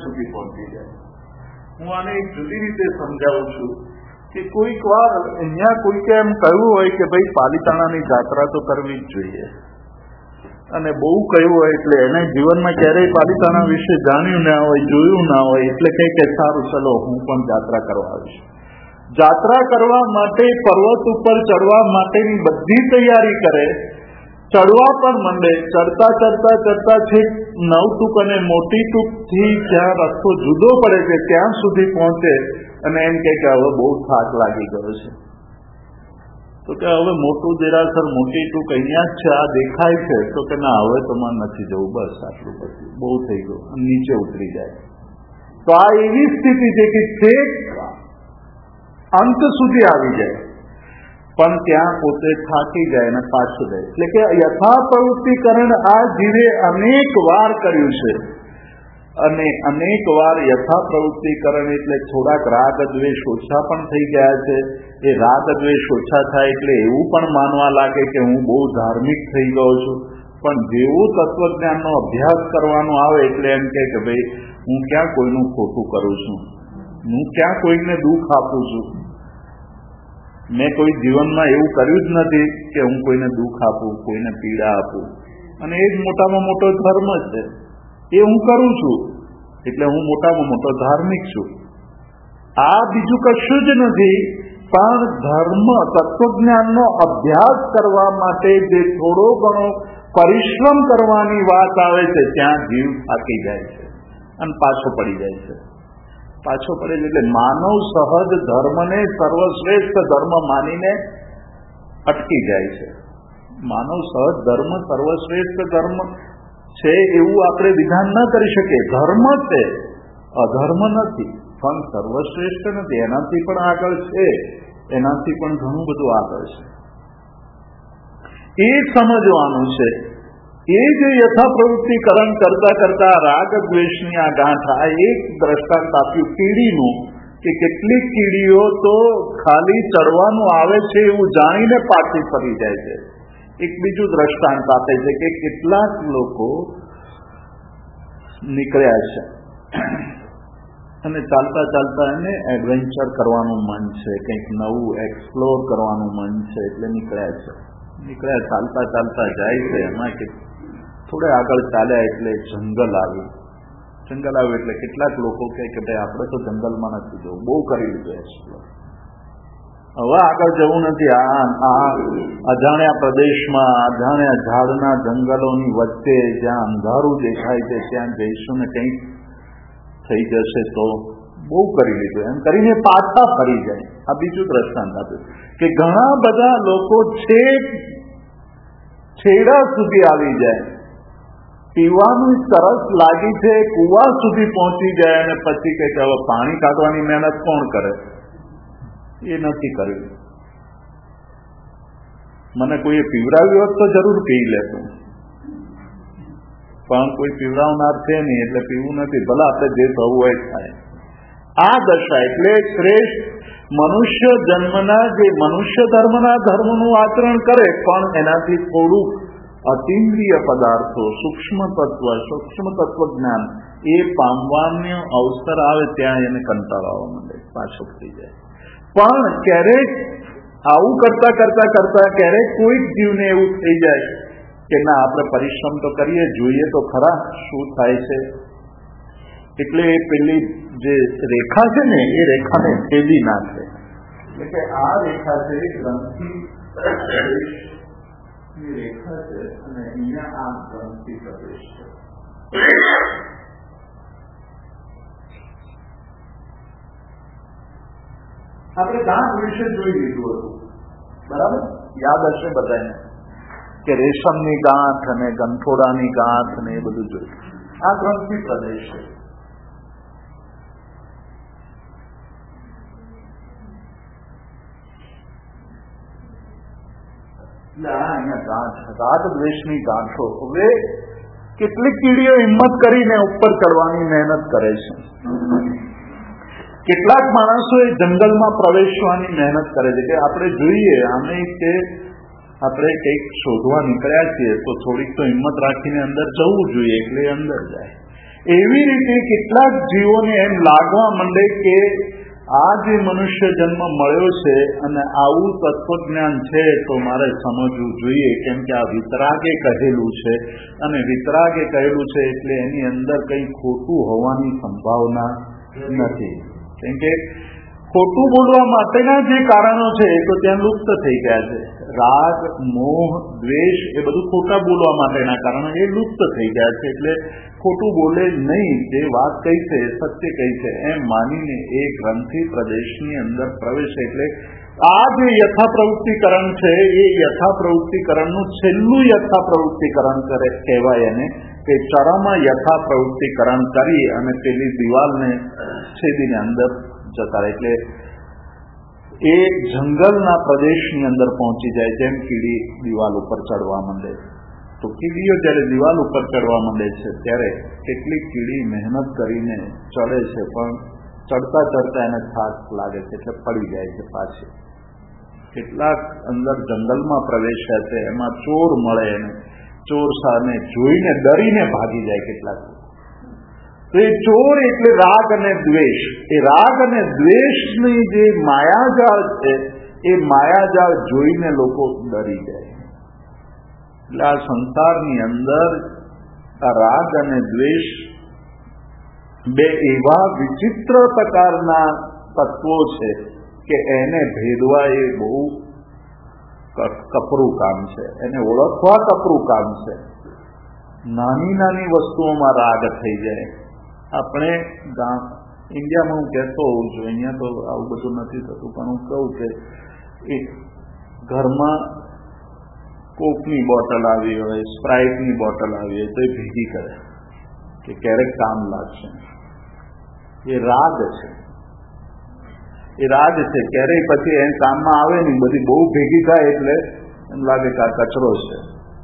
હું આને એક જુદી રીતે સમજાવું છું કે કોઈક વાર અહીંયા કોઈકે એમ કહ્યું હોય કે ભાઈ પાલિતાણાની જાત્રા તો કરવી જ જોઈએ, અને બહુ કહ્યું હોય એટલે એને જીવનમાં ક્યારેય પાલિતાણા વિશે જાણ્યું ના હોય, જોયું ના હોય, એટલે કહે કે સારું ચલો હું પણ જાત્રા કરવા આવીશ. જાત્રા કરવા માટે પર્વત ઉપર ચડવા માટેની બધી તૈયારી કરે, ચડવા પણ માંડે. ચડતા ચડતા ચડતા છેક નવટૂક અને મોટી ટૂંકથી જ્યાં રસ્તો જુદો પડે છે ત્યાં સુધી પહોંચે અને એમ કે હવે બહુ થાક લાગી ગયો છે. તો કે હવે મોટું દેરાસર મોટી ટૂંક અહીંયા જ છે, આ દેખાય છે. તો કે ના, હવે તમારે નથી જવું, બસ આટલું પછી બહુ થઈ ગયું, નીચે ઉતરી જાય. તો આ એવી સ્થિતિ છે કે છેક અંત સુધી આવી જાય પણ ત્યાં પોતે થાકી જાય અને પાછું જાય. એટલે કે યથા પ્રવૃત્તિકરણ આ જીવે અનેક વાર કર્યું છે, અને અનેક વાર યથા પ્રવૃત્તિકરણ એટલે થોડાક રાગ દ્વેષ ઓછા પણ થઈ ગયા છે. એ રાગ દ્વેષ ઓછા થાય એટલે એવું પણ માનવા લાગે કે હું બહુ ધાર્મિક થઈ ગયો છું. પણ જેવું તત્વજ્ઞાનનો અભ્યાસ કરવાનો આવે એટલે એમ કે ભાઈ હું ક્યાં કોઈનું ખોટું કરું છું, હું ક્યાં કોઈને દુઃખ આપું છું, મેં કોઈ જીવનમાં એવું કર્યું જ નથી કે હું કોઈને દુઃખ આપું, કોઈને પીડા આપું. અને એ જ મોટામાં મોટો ધર્મ છે, એ હું કરું છું એટલે હું મોટામાં મોટો ધાર્મિક છું. આ બીજું કશું જ નથી, પણ ધર્મ તત્વજ્ઞાનનો અભ્યાસ કરવા માટે જે થોડો ઘણો પરિશ્રમ કરવાની વાત આવે છે ત્યાં જીવ થાકી જાય છે અને પાછો પડી જાય છે. પાછો પડે એટલે માનવ સહજ ધર્મને સર્વશ્રેષ્ઠ ધર્મ માનીને અટકી જાય છે. માનવ સહજ ધર્મ સર્વશ્રેષ્ઠ ધર્મ છે એવું આપણે વિધાન ન કરી શકીએ. ધર્મ છે, અધર્મ નથી, પણ સર્વશ્રેષ્ઠ નથી. એનાથી પણ આગળ છે, એનાથી પણ ઘણું બધું આગળ છે. એ સમજવાનું છે. એ જે યથા પ્રવૃત્તિકરણ કરતા કરતા રાગ દ્વેષની આ ગાંઠ, આ એક દ્રષ્ટાંત આપ્યું કીડીનું, કે કેટલીક કીડીઓ તો ખાલી ચડવાનું આવે છે એવું જાણીને પાછી ફરી જાય છે. એક બીજું દ્રષ્ટાંત આપે છે કે કેટલાક લોકો નીકળ્યા છે અને ચાલતા ચાલતા એને એડવેન્ચર કરવાનું મન છે, કંઈક નવું એક્સપ્લોર કરવાનું મન છે એટલે નીકળ્યા ચાલતા ચાલતા જાય છે. એમાં કે થોડે આગળ ચાલ્યા એટલે જંગલ આવ્યું એટલે કેટલાક લોકો કહે કે ભાઈ આપણે તો જંગલમાં નથી જવું, બહુ કરી લીધું એક્સપ્લોર, હવે આગળ જવું નથી. આ અજાણ્યા પ્રદેશમાં, અજાણ્યા ઝાડના જંગલોની વચ્ચે જ્યાં અંધારું દેખાય છે ત્યાં જઈશું ને કંઈક થઈ જશે તો બહુ કરી લીધું, એમ કરીને પાછા ફરી જાય. આ બીજું દ્રષ્ટાંત આપ્યું કે ઘણા બધા લોકો છેડા સુધી આવી જાય, પીવાનું તરસ લાગી છે, કુવા સુધી પહોંચી જાય અને પછી કે હવે પાણી કાઢવાની મહેનત કોણ કરે? એ નથી કર્યું. મને કોઈએ પીવડાવ્યું હોત તો જરૂર પી લેતું, પણ કોઈ પીવડાવનાર છે નહીં એટલે પીવું નથી. ભલે આપણે જે થવું હોય થાય. આ દશા એટલે શ્રેષ્ઠ મનુષ્ય જન્મના જે મનુષ્ય ધર્મનું આચરણ કરે પણ એનાથી થોડુંક અતિન્દ્રિય પદાર્થો, સૂક્ષ્મ તત્વજ્ઞાન એ પામવાનો અવસર આવે ત્યાં એને કંટાળો આવવા માંડે, પાછો થઈ જાય. પણ ક્યારેક આવું કરતા કરતા કરતા ક્યારેક કોઈક જીવને એવું થઈ જાય કે ના, આપણે પરિશ્રમ તો કરીએ, જોઈએ તો ખરા શું થાય છે. એટલે પેલી જે રેખા છે ને એ રેખાને છેદી નાખે. એટલે કે આ રેખા છે ગ્રંથિ રેખા છે અને અહીંયા આ ગ્રંથિ પ્રદેશ છે. આપણે ગાંઠ વિશે જોઈ લીધું હતું, બરાબર? યાદ હશે બધાને કે રેશમની ગાંઠ અને ગંઠોડાની ગાંઠ અને એ બધું જોયું. આ ગ્રંથિ પ્રદેશ છે. રાગ દ્વેષની ગાંઠો. હવે કેટલીક કીડીઓ હિંમત કરીને ઉપર ચડવાની મહેનત કરે છે. કેટલાક માણસો એ જંગલમાં પ્રવેશવાની મહેનત કરે છે કે આપણે જોઈએ આમે કે આપણે કંઈક શોધવા નીકળ્યા છીએ તો થોડીક તો હિંમત રાખીને અંદર જવું જોઈએ એટલે અંદર જાય. એવી રીતે કેટલાક જીવોને એમ લાગવા માંડે કે આ જે મનુષ્ય જન્મ મળ્યો છે અને આવું તત્વજ્ઞાન છે તો મારે સમજવું જોઈએ, કેમ કે આ વિતરાગે કહેલું છે અને વિતરાગે કહેલું છે એટલે એની અંદર કંઈ ખોટું હોવાની સંભાવના નથી. કેમ કે ખોટું બોલવા માટેના જે કારણો છે એ તો ત્યાં લુપ્ત થઈ ગયા છે. રાગ, મોહ, દ્વેષ એ બધું ખોટા બોલવા માટેના કારણો એ લુપ્ત થઈ ગયા છે. એટલે ખોટું બોલે નહીં, જે વાત કહી છે સત્ય કહી છે એમ માનીને એ ગ્રંથિ પ્રદેશની અંદર પ્રવેશે. એટલે આ જે યથાપ્રવૃત્તિકરણ છે એ યથાપ્રવૃત્તિકરણનું છેલ્લું યથાપ્રવૃત્તિકરણ કહેવાય એને, કે ચરમ યથાપ્રવૃત્તિકરણ કરી અને પેલી દિવાલને છેદીને અંદર જતા રહે. એટલે એ જંગલના પ્રદેશની અંદર પહોંચી જાય. જેમ કીડી દિવાલ ઉપર ચડવા માંડે તો કીડીઓ જ્યારે દિવાલ ઉપર ચડવા માંડે છે ત્યારે કેટલીક કીડી મહેનત કરીને ચડે છે પણ ચડતા ચડતા એને થાક લાગે છે એટલે પડી જાય છે પાછી. કેટલાક અંદર જંગલમાં પ્રવેશ્યા છે એમાં ચોર મળે એને, ચોર સામે જોઈને ડરીને ભાગી જાય કેટલાક. તો એ ચોર એટલે રાગ અને દ્વેષ. એ રાગ અને દ્વેષની જે માયાજાળ છે એ માયાજાળ જોઈને લોકો ડરી જાય. એટલે આ સંસારની અંદર આ રાગ અને દ્વેષ બે એવા વિચિત્ર પ્રકારના તત્વો છે કે એને ભેદવા એ બહુ કપરું કામ છે, એને ઓળખવા કપરું કામ છે. નાની નાની વસ્તુઓમાં રાગ થઈ જાય. આપણે ઇન્ડિયામાં હું કહેતો હોઉં છું, અહીંયા તો આવું બધું નથી થતું, પણ હું કહું કે એ ઘરમાં કોકની બોટલ આવી હોય, સ્પ્રાઇટની બોટલ આવી હોય તો એ ભેગી કરે કે ક્યારેક કામ લાગશે. એ રાગ છે, એ રાગ છે. ક્યારેય પછી એ કામમાં આવે નહીં, બધી બહુ ભેગી થાય એટલે એમ લાગે કે આ કચરો છે.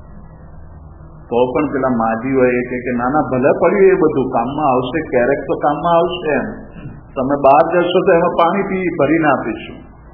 તો પણ પેલા માજી હોય કે નાના ભલે પડ્યું એ બધું કામમાં આવશે, ક્યારેક તો કામમાં આવશે. એમ તમે બહાર જશો તો એમાં પાણી ભરીને આપીશું.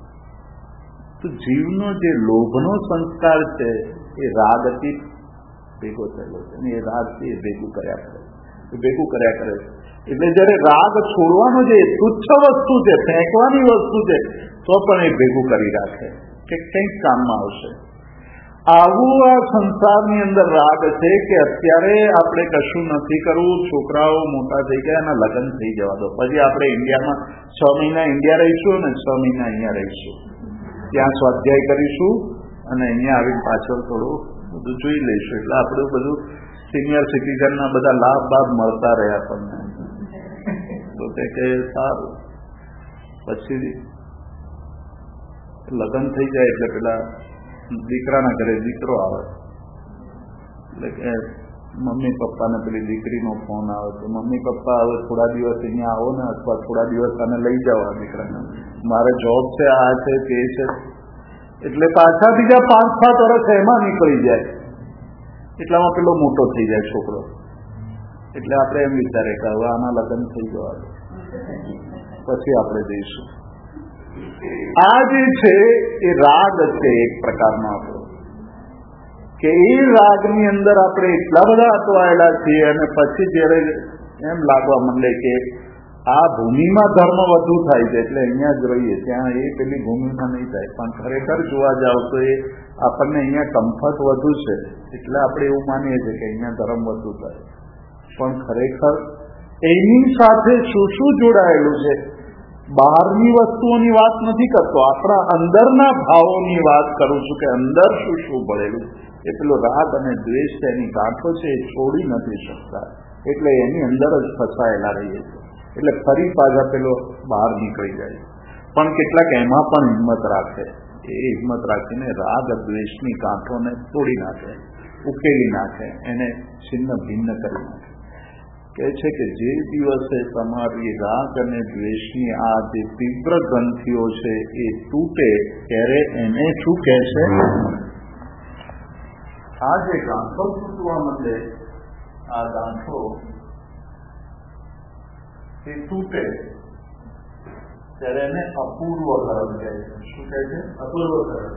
તો જીવનો જે લોભનો સંસ્કાર છે એ રાગથી ભેગો થયેલો છે અને એ રાગથી એ ભેગું કર્યા કરે. એટલે જયારે રાગ છોડવાનો જે તુચ્છ વસ્તુ છે, ફેંકવાની વસ્તુ છે, તો પણ એ ભેગું કરી રાખે કે કંઈક કામમાં આવશે. આવું આ સંસારની અંદર રાગ છે કે અત્યારે આપણે કશું નથી કરવું, છોકરાઓ મોટા થઈ ગયા અને લગ્ન થઈ જવા દો, પછી આપણે ઇન્ડિયામાં 6 મહિના ઇન્ડિયા રહીશું અને 6 મહિના અહીંયા રહીશું, ત્યાં સ્વાધ્યાય કરીશું અને અહીંયા આવીને પાછળ થોડું બધું જોઈ લઈશું. એટલે આપણું બધું સિનિયર સિટીઝનના બધા લાભ મળતા રહ્યા આપણને. તો કે સારું, પછી લગ્ન થઈ જાય એટલે પેલા દીકરાના ઘરે દીકરો આવે એટલે કે મમ્મી પપ્પાને પેલી દીકરીનો ફોન આવે તો મમ્મી પપ્પા હવે થોડા દિવસ અહીંયા આવો ને, અથવા થોડા દિવસ આને લઈ જાઓ આ દીકરાને, મારે જોબ છે, આ છે તે છે. એટલે પાછા બીજા 5-7 વર્ષ એમાં નીકળી જાય. એટલામાં પેલો મોટો થઈ જાય છોકરો. એટલે આપણે એમ વિચારે કે હવે આના લગ્ન થઈ જવા દો, પછી આપણે જઈશું. આ જે છે એ રાગ છે એક પ્રકારનો આપણો, કે એ રાગની અંદર આપણે એટલા બધા અટવાયેલા છીએ અને પછી જયારે એમ લાગવા માંડે કે આ ભૂમિમાં ધર્મ વધુ થાય છે એટલે અહીંયા જ રહીએ, ત્યાં એ પેલી ભૂમિમાં નહીં થાય. પણ ખરેખર જોવા જાવ તો એ આપણને અહીંયા કમ્ફર્ટ વધુ છે એટલે આપણે એવું માનીએ છીએ કે અહીંયા ધર્મ વધુ થાય. પણ ખરેખર એની સાથે શું જોડાયેલું છે, બહારની વસ્તુઓની વાત નથી કરતો, આપણા અંદરના ભાવોની વાત કરું છું કે અંદર શું ભળેલું. એ પેલો રાગ અને દ્વેષ છે, એની ગાંઠો છે, એ છોડી નથી શકતા એટલે એની અંદર જ ફસાયેલા રહીએ છીએ. એટલે ફરી પાછા પેલો બહાર નીકળી જાય. પણ કેટલાક એમાં પણ હિંમત રાખે, એ હિંમત રાખીને રાગ દ્વેષની ગાંઠોને તોડી નાખે, ઉકેલી નાખે, એને છિન્ન ભિન્ન કરી નાખે. કહે છે કે જે દિવસે તમારી રાગ અને દ્વેષની આ જે તીવ્ર ગ્રંથિઓ છે એ તૂટે ત્યારે એને શું કહે છે, આ જે ગાંઠો તૂટવા માંડે, આ ગાંઠો એ તૂટે ત્યારે એને અપૂર્વ ધર્મ કહે છે. શું કહે છે? અપૂર્વ ધર્મ.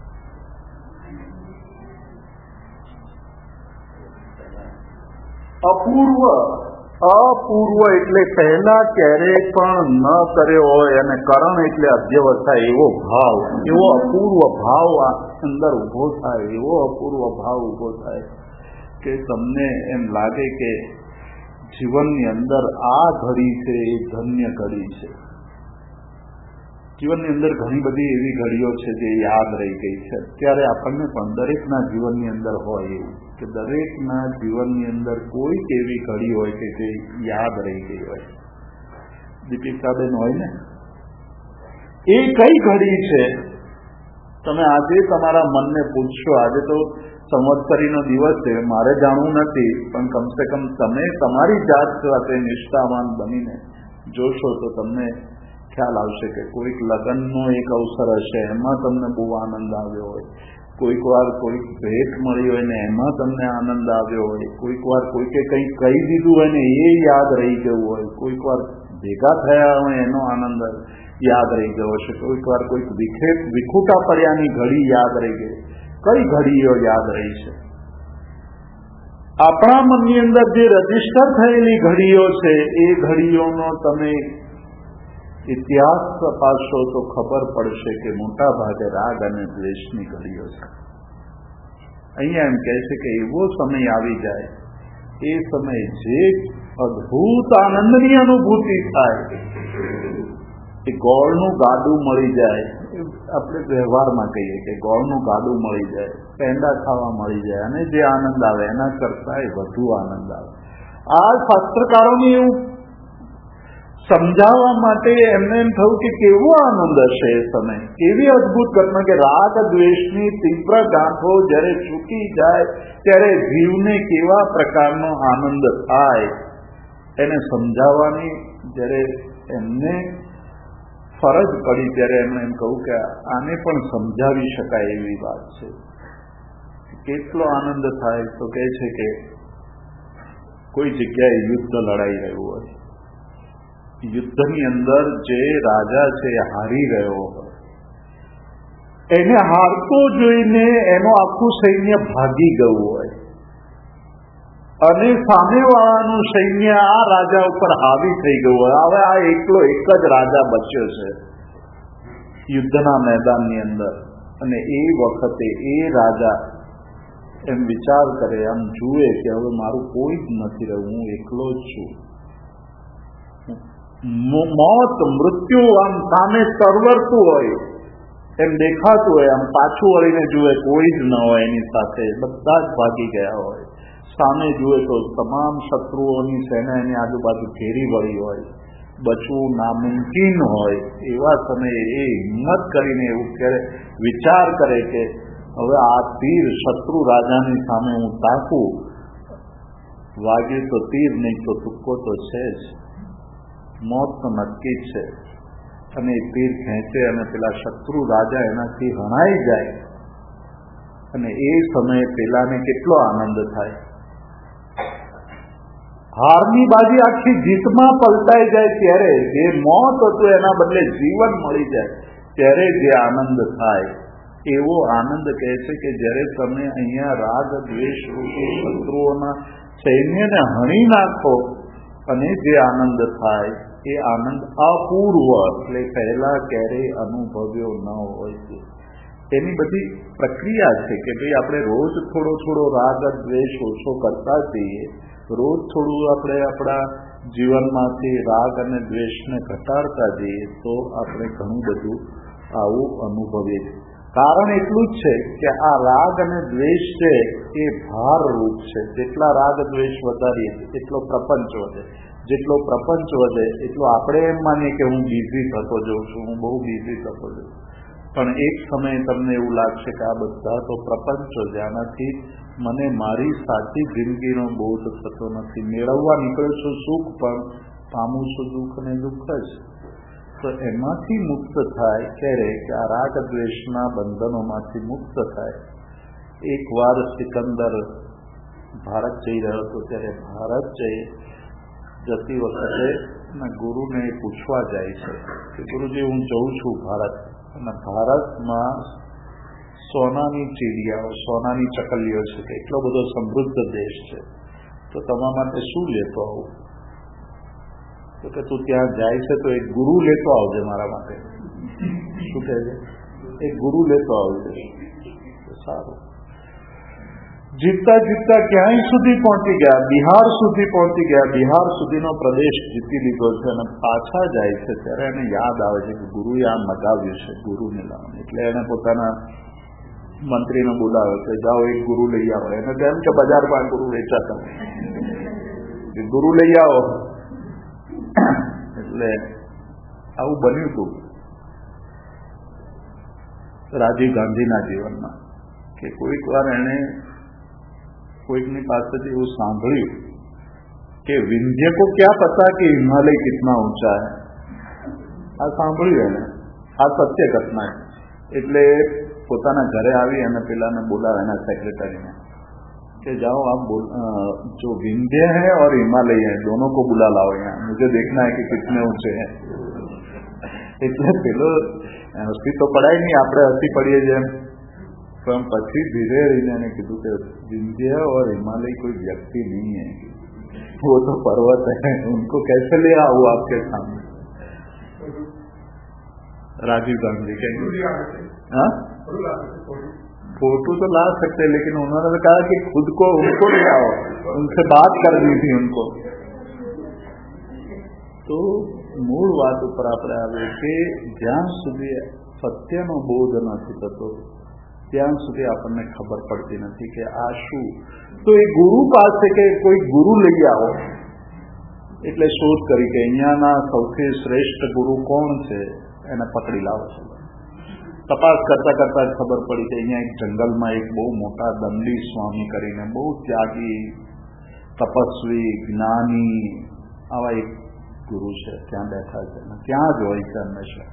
અપૂર્વ એટલે પહેલા ક્યારેય પણ ન કર્યો હોય અને કરણ એટલે અધ્યવસાય એવો ભાવ, એવો અપૂર્વ ભાવ અંદર ઉભો થાય, એવો અપૂર્વ ભાવ ઉભો થાય કે તમને એમ લાગે કે જીવનની અંદર આ ઘડી છે એ ધન્ય ઘડી છે. જીવનની અંદર ઘણી બધી એવી ઘડીઓ છે જે યાદ રહી ગઈ છે. અત્યારે આપણને પણ દરેકના જીવનની અંદર હોય એવું કે દરેકના જીવનની અંદર કોઈક એવી ઘડી હોય કે જે યાદ રહી ગઈ હોય. દીપિકાબેન હોય ને, એ કઈ ઘડી છે? તમે આજે તમારા મનને પૂછશો. આજે તો સંવત્સરીનો દિવસ છે, મારે જાણવું નથી, પણ કમસે કમ તમે તમારી જાત સાથે નિષ્ઠાવાન બનીને જોશો તો તમને ખ્યાલ આવશે કે કોઈક લગ્નનો એક અવસર હશે, એમાં તમને બહુ આનંદ આવ્યો હોય. કોઈક વાર કોઈક ભેટ મળી હોય ને એમાં તમને આનંદ આવ્યો હોય. કોઈક વાર કોઈકે કંઈક કહી દીધું હોય ને એ યાદ રહી ગયું હોય. કોઈક વાર ભેગા થયા હોય એનો આનંદ યાદ રહી ગયો હશે. કોઈક વાર કોઈક વિખૂટા પડ્યાની ઘડી યાદ રહી ગઈ. કઈ ઘડીઓ યાદ રહી છે? આપણા મનની અંદર જે રજીસ્ટર થયેલી ઘડીઓ છે એ ઘડીઓનો તમે ઇતિહાસ તપાસશો તો ખબર પડશે કે મોટા ભાગે રાગ અને દ્વેષની ઘડીઓ છે. અહીંયા એમ કહે છે કે એવો સમય આવી જાય, એ સમયે જે અદભુત આનંદની અનુભૂતિ થાય, એ ગોળનું ગાડું મળી જાય. આપણે વ્યવહારમાં કહીએ કે ગોળનું ગાડું મળી જાય, પેંડા ખાવા મળી જાય, અને જે આનંદ આવે એના કરતા વધુ આનંદ આવે. આ શાસ્ત્રકારોને એવું સમજાવવા માટે એમને એમ થયું કે કેવો આનંદ હશે એ સમય, કેવી અદભુત ઘટના કે રાગ દ્વેષની તીવ્ર ગાંઠો જ્યારે ચૂકી જાય ત્યારે જીવને કેવા પ્રકારનો આનંદ થાય એને સમજાવવાની જ્યારે એમને ફરજ પડી ત્યારે એમણે એમ કહ્યું કે આને પણ સમજાવી શકાય એવી વાત છે. કેટલો આનંદ થાય તો કહે છે કે કોઈ જગ્યાએ યુદ્ધ લડાઈ રહ્યું હોય, યુદ્ધની અંદર જે રાજા છે હારી ગયો હોય, એને હારતો જોઈને એનું આખું સૈન્ય ભાગી ગયું હોય અને સામેવાળાનું સૈન્ય આ રાજા ઉપર હાવી થઈ ગયું હોય. હવે આ એકલો એક જ રાજા બચ્યો છે યુદ્ધના મેદાનની અંદર, અને એ વખતે એ રાજા એમ વિચાર કરે, આમ જુએ કે હવે મારું કોઈ જ નથી રહ્યું, હું એકલો જ છું. મોત મૃત્યુ આમ સામે તરવરતું હોય એમ દેખાતું હોય, આમ પાછું વળીને જુએ કોઈ જ ન હોય એની સાથે, બધા જ ભાગી ગયા હોય. સામે જુએ તો તમામ શત્રુઓની સેના એની આજુબાજુ ઘેરી વળી હોય, બચવું નામુમકિન હોય. એવા સમયે એ હિંમત કરીને એવું વિચાર કરે કે હવે આ તીર શત્રુ રાજાની સામે હું તાકું, વાગ્યું તો તીર, નહીં તો તુક્કો તો છે જ, મોત તો નક્કી છે. અને એ તીર ખેંચે અને પેલા શત્રુ રાજા એનાથી હણાઈ જાય, અને એ સમયે પેલાને કેટલો આનંદ થાય. હારની બાજી આખી જીતમાં પલટાઈ જાય ત્યારે, જે મોત હતું એના બદલે જીવન મળી જાય ત્યારે જે આનંદ થાય, એવો આનંદ કહે છે કે જ્યારે તમે અહીંયા રાગ દ્વેષ રૂપી શત્રુઓના સૈન્યને હણી નાખો અને જે આનંદ થાય એ આનંદ અપૂર્વ, એટલે પહેલા ક્યારેય અનુભવ્યો ન હોય. એની બધી પ્રક્રિયા છે કે ભાઈ આપણે રોજ થોડો થોડો રાગ દ્વેષ ઓછો કરતા જઈએ, રોજ થોડું આપણે આપણા જીવનમાંથી રાગ અને દ્વેષને ઘટાડતા જઈએ તો આપણે ઘણું બધું આવું અનુભવીએ છીએ. કારણ એટલું જ છે કે આ રાગ અને દ્વેષ છે એ ભાર રૂપ છે. જેટલા રાગ દ્વેષ વધારીએ એટલો પ્રપંચ વધે, જેટલો પ્રપંચ વધે એટલો આપણે એમ માનીએ કે હું બિઝી થતો જઉં છું, હું બહુ બિઝી થતો જઉં છું. પણ એક સમયે તમને એવું લાગશે કે આ બધા તો પ્રપંચો છે, આનાથી મને મારી સાચી જિંદગીનો બોધ થતો નથી. મેળવવા નીકળ્યો છું સુખ, પણ પામું છું દુઃખ અને દુઃખ જ. તો એમાંથી મુક્ત થાય ક્યારે કે આ રાગ દ્વેષના બંધનોમાંથી મુક્ત થાય. એક વાર સિકંદર ભારત જઈ રહ્યો હતો ત્યારે ભારત જતી વખતે અને ગુરુને પૂછવા જાય છે કે ગુરુજી હું જઉં છું ભારત, અને ભારતમાં સોનાની ચીડિયાઓ, સોનાની ચકલીઓ છે, કે એટલો બધો સમૃદ્ધ દેશ છે, તો તમારા માટે શું લેતો આવું? તો કે તું ત્યાં જાય છે તો એક ગુરુ લેતો આવજે મારા માટે. શું કહે છે? એક ગુરુ લેતો આવજે. સારું. જીતતા જીતતા ક્યાંય સુધી પહોંચી ગયા, બિહાર સુધી પહોંચી ગયા, બિહાર સુધીનો પ્રદેશ જીતી લીધો છે, અને પાછા જાય છે ત્યારે એને યાદ આવે છે કે ગુરુએ આ મગાવ્યું છે, ગુરુને લાવવાનું. એટલે એને પોતાના મંત્રીને બોલાવે છે, જાઓ એક ગુરુ લઈ આવો. એને તેમ કે બજારમાં ગુરુ વેચાતા, ગુરુ લઈ આવો. એટલે આવું બન્યું હતું રાજીવ ગાંધીના જીવનમાં, કે કોઈક વાર એને કોઈકની પાસેથી એવું સાંભળ્યું કે વિંધ્ય को क्या पता कि हिमालय कितना ऊंचा है. આ સાંભળ્યું એને, આ સત્ય ઘટના. એટલે પોતાના ઘરે આવી અને પેલાને બોલાવે, એના સેક્રેટરીને, कि जाओ आप जो विंध्य है और हिमालय है दोनों को बुला लाओ यहाँ, मुझे देखना है कि कितने ऊंचे हैं. એટલે પેલો હસી તો પડાય નહીં, આપણે હસી પડીએ જેમ, પણ પછી ધીરે રહીને એને કીધું કે विंध्य और हिमालय कोई व्यक्ति नहीं है, वो तो पर्वत है, उनको कैसे ले आओ आपके सामने. राजीव गांधी के हाँ फोटो तो ला सकते हैं, लेकिन उन्होंने तो कहा कि खुद को उनको ले आओ, उनसे बात कर दी थी उनको. तो મૂળ વાત ઉપર આપણે આવે કે જ્યાં સુધી સત્યનો બોધ નથી થતો ત્યાં સુધી આપણને ખબર પડતી નથી કે આ શું. તો એ ગુરુ પાસે કે કોઈ ગુરુ લઈ આવો, એટલે શોધ કરી કે અહીંયાના સૌથી શ્રેષ્ઠ ગુરુ કોણ છે, એને પકડી લાવો છો. તપાસ કરતા કરતા ખબર પડી કે અહીંયા એક જંગલમાં એક બહુ મોટા દંડી સ્વામી કરીને બહુ ત્યાગી, તપસ્વી, જ્ઞાની આવા એક ગુરુ છે, ત્યાં બેઠા છે, ત્યાં જ હોય છે હંમેશા.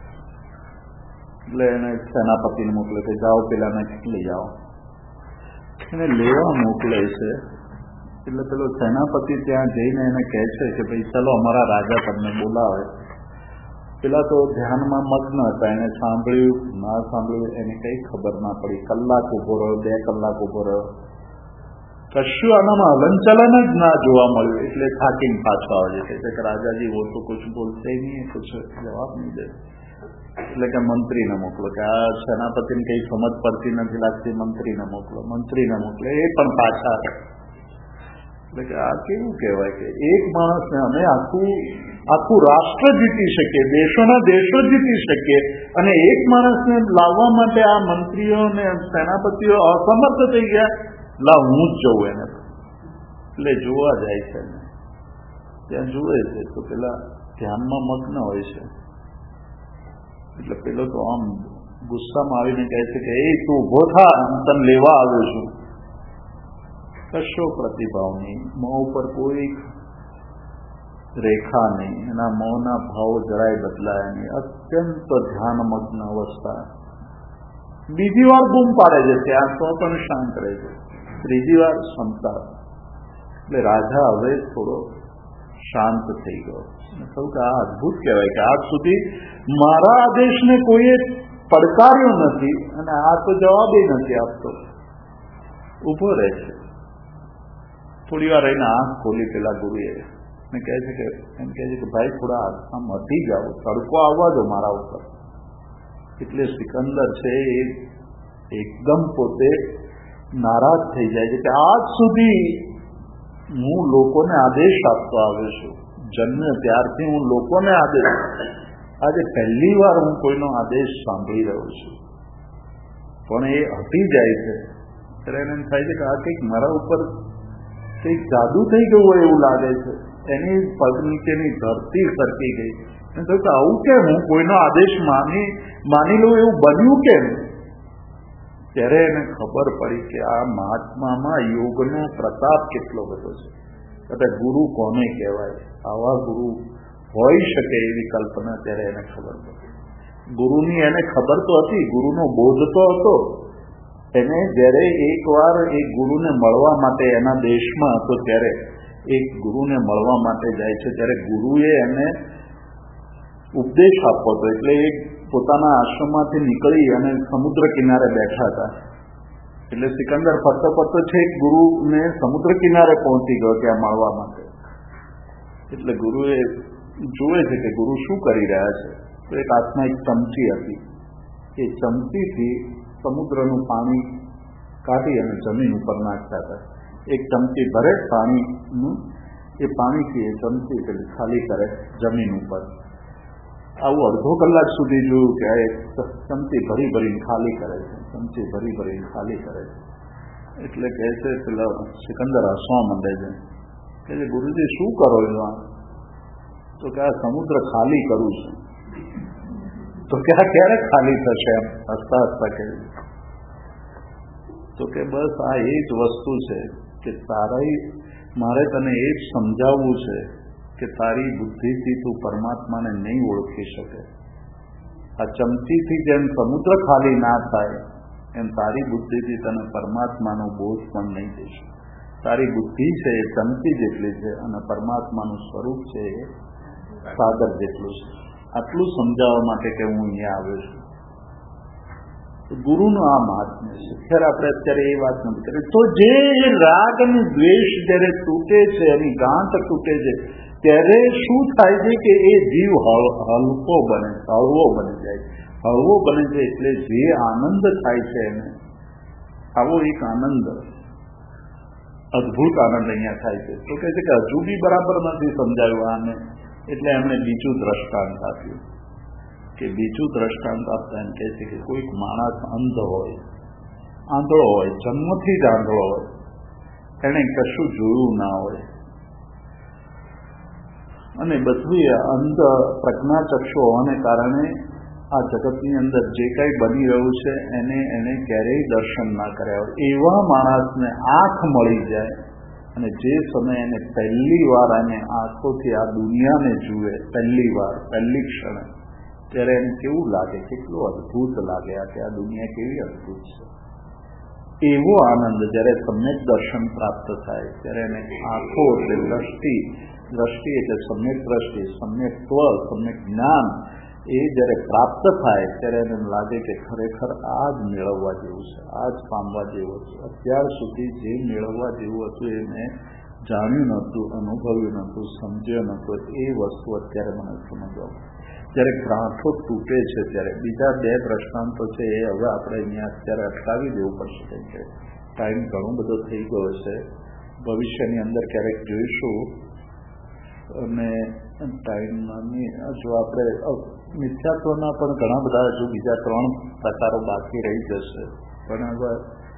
એટલે એને સેનાપતિને મોકલે કે જાઓ પેલાને લઈ આવો. એને લેવા મોકલે છે. એટલે પેલો સેનાપતિ ત્યાં જઈને એને કહે છે કે ભાઈ ચાલો અમારા રાજા તમને બોલાવે. પેલા તો ધ્યાનમાં મગ્ન હતા, એને સાંભળ્યું ના સાંભળ્યું એની કઈ ખબર ના પડી. કલાક ઉભો રહ્યો, 2 કલાક ઉભો રહ્યો, કશું આનામાં હલનચલન જ ના જોવા મળ્યું. એટલે થાકીને પાછો આવે છે કે રાજાજી वो तो कुछ बोलते ही नहीं, कुछ जवाब नहीं दे. એટલે કે મંત્રીને મોકલો, કે આ સેનાપતિને કઈ સમજ પડતી નથી લાગતી, મંત્રીને મોકલો. મંત્રીને મોકલે, એ પણ પાછા. એટલે કે આ કેવું કહેવાય કે એક માણસને અમે આખું રાષ્ટ્ર જીતી શકીએ, દેશોના દેશો જીતી શકીએ, અને એક માણસને લાવવા માટે આ મંત્રીઓ ને સેનાપતિઓ અસમર્થ થઈ ગયા. લા હું જ જઉં એને. એટલે જોવા જાય છે, ત્યાં જુએ છે તો પેલા ધ્યાનમાં મગ્ન હોય છે. એટલે પેલો તો આમ ગુસ્સામાં આવીને કહે છે કે એ તું ઉભો થા, હું તને લેવા આવ્યો છું. કશો પ્રતિભાવ નહીં, મોં ઉપર કોઈ રેખા નહીં, એના મોંના ભાવ જરાય બદલાયા નહીં, અત્યંત ધ્યાનમગ્ન અવસ્થા. બીજી વાર બૂમ પાડે છે ત્યાં તો પણ શાંત રહે છે, ત્રીજી વાર ક્ષમતા. એટલે રાજા હવે થોડો શાંત થઈ ગયો. કહ્યું કે આ અદભુત કહેવાય કે આજ સુધી મારા આદેશને કોઈએ પડકાર્યો નથી, અને આ તો જવાબ નથી આપતો, ઉભો રહે છે. થોડી વાર રહીને આંખ ખોલી પેલા ગુરુએ ને કહે છે કે ભાઈ થોડા આમ હટી જાઓ, તડકો આવવા દો મારા ઉપર. એટલે સિકંદર છે એ એકદમ પોતે નારાજ થઈ જાય છે કે આજ સુધી હું લોકોને આદેશ આપતો આવ્યો છું, જન્મ્યો ત્યારથી હું લોકોને આદેશ, આજે પહેલી વાર હું કોઈનો આદેશ સાંભળી રહ્યો છું. પણ એ હટી જાય છે ત્યારે એને થાય છે કે આ કંઈક મારા ઉપર કંઈક જાદુ થઈ ગયું હોય એવું લાગે છે. એની પગ નીચેની ધરતી સરકી ગઈ. એને થયું કે આવું કેમ, હું કોઈનો આદેશ માની લઉં એવું બન્યું કેમ? ત્યારે એને ખબર પડી કે આ મહાત્મામાં યોગનો પ્રતાપ કેટલો બધો છે. એટલે ગુરુ કોને કહેવાય, આવા ગુરુ હોઈ શકે એવી કલ્પના ત્યારે એને ખબર પડી. ગુરુની એને ખબર તો હતી, ગુરુનો બોધ તો હતો. એને જ્યારે એકવાર એ ગુરુને મળવા માટે એના દેશમાં હતો ત્યારે એક ગુરુને મળવા માટે જાય છે, ત્યારે ગુરુએ એને ઉપદેશ આપવો હતો. એટલે એ પોતાના આશ્રમમાંથી નીકળી અને સમુદ્ર કિનારે બેઠા હતા. એટલે સિકંદર ફરતો ફરતો છે ગુરુને સમુદ્ર કિનારે પહોંચી ગયો ત્યાં મળવા માટે. એટલે ગુરુએ જુએ છે કે ગુરુ શું કરી રહ્યા છે. તો એક હાથમાં એક ચમચી હતી. એ ચમચીથી સમુદ્રનું પાણી કાઢી અને જમીન ઉપર નાખતા હતા. એક ચમચી ભરે પાણીનું, એ પાણીથી એ ચમચી પેલી ખાલી કરે જમીન ઉપર. આવું અડધો કલાક સુધી જોયું કે આ એક ચમચી ભરી ભરીને ખાલી કરે છે, ચમચી ભરી ભરીને ખાલી કરે છે. એટલે કહે છે પેલા સિકંદર હસવા માંડે છે કે ગુરુજી શું કરો છો? તો કે આ સમુદ્ર ખાલી કરું છું. તો કે આ ક્યારે ખાલી થશે? એમ હસતા હસતા કહે. તો કે બસ આ એ જ વસ્તુ છે કે મારે તને એ જ સમજાવવું છે કે તારી બુદ્ધિથી તું પરમાત્માને નહીં ઓળખી શકે. આ ચમચીથી જેમ સમુદ્ર ખાલી ના થાય એમ તારી બુદ્ધિથી તને પરમાત્માનો બોધ પણ નહીં થઈ શકે. તારી બુદ્ધિ છે એ ચમચી જેટલી છે અને પરમાત્માનું સ્વરૂપ છે એ સાગર જેટલું છે. આટલું સમજાવવા માટે કે હું અહીંયા આવ્યો છું. ગુરુનો આ મહાત્મ્ય છે. ખેર આપણે અત્યારે એ વાત નથી કરી. તો જે રાગ અને દ્વેષ જયારે તૂટે છે, એની ગાંઠ તૂટે છે, ત્યારે શું થાય છે કે એ જીવ હલકો બને, હળવો બની જાય. હળવો બને છે એટલે જે આનંદ થાય છે એને, આવો એક આનંદ, અદભુત આનંદ અહીંયા થાય છે. તો કહે છે કે હજુ બી બરાબર નથી સમજાયું આને. એટલે એમણે બીજું દ્રષ્ટાંત આપ્યું. કે બીજું દ્રષ્ટાંત આપતા એમ કહે છે કે કોઈક માણસ અંધ હોય, આંધળો હોય, જન્મથી જ આંધળો હોય, એને કશું જોયું ના હોય અને બધું અંધ પ્રજ્ઞાચક્ષુ હોવાને કારણે આ જગતની અંદર જે કંઈ બની રહ્યું છે એને ક્યારેય દર્શન ના કર્યા હોય, એવા માણસને આંખ મળી જાય અને જે સમય એને પહેલી વાર એને આંખોથી આ દુનિયાને જુએ, પહેલી વાર, પહેલી ક્ષણે, ત્યારે એને કેવું લાગે, કેટલું અદભુત લાગે કે આ દુનિયા કેવી અદભુત છે. એવો આનંદ જ્યારે સમ્યક દર્શન પ્રાપ્ત થાય ત્યારે એને આંખો એટલે દ્રષ્ટિ એટલે સમ્યક દ્રષ્ટિ, સમ્યકત્વ, સમ્યક જ્ઞાન એ જ્યારે પ્રાપ્ત થાય ત્યારે એને લાગે કે ખરેખર આ જ મેળવવા જેવું છે, આ જ પામવા જેવું છે. અત્યાર સુધી જે મેળવવા જેવું હતું એ મેં જાણ્યું નહોતું, અનુભવ્યું નહોતું, સમજ્યું નહોતું, એ વસ્તુ અત્યારે મને સમજવા. જ્યારે ગ્રાંઠો તૂટે છે ત્યારે બીજા બે દ્રષ્ટાંતો છે એ હવે આપણે અહીંયા અત્યારે અટકાવી દેવું પડશે, કેમ કે ટાઈમ ઘણો બધો થઈ ગયો છે. ભવિષ્યની અંદર ક્યારેક જોઈશું અને ટાઈમની હજુ આપણે મિથ્યાત્વના પણ ઘણા બધા હજુ બીજા 3 પ્રકારો બાકી રહી જશે. પણ હવે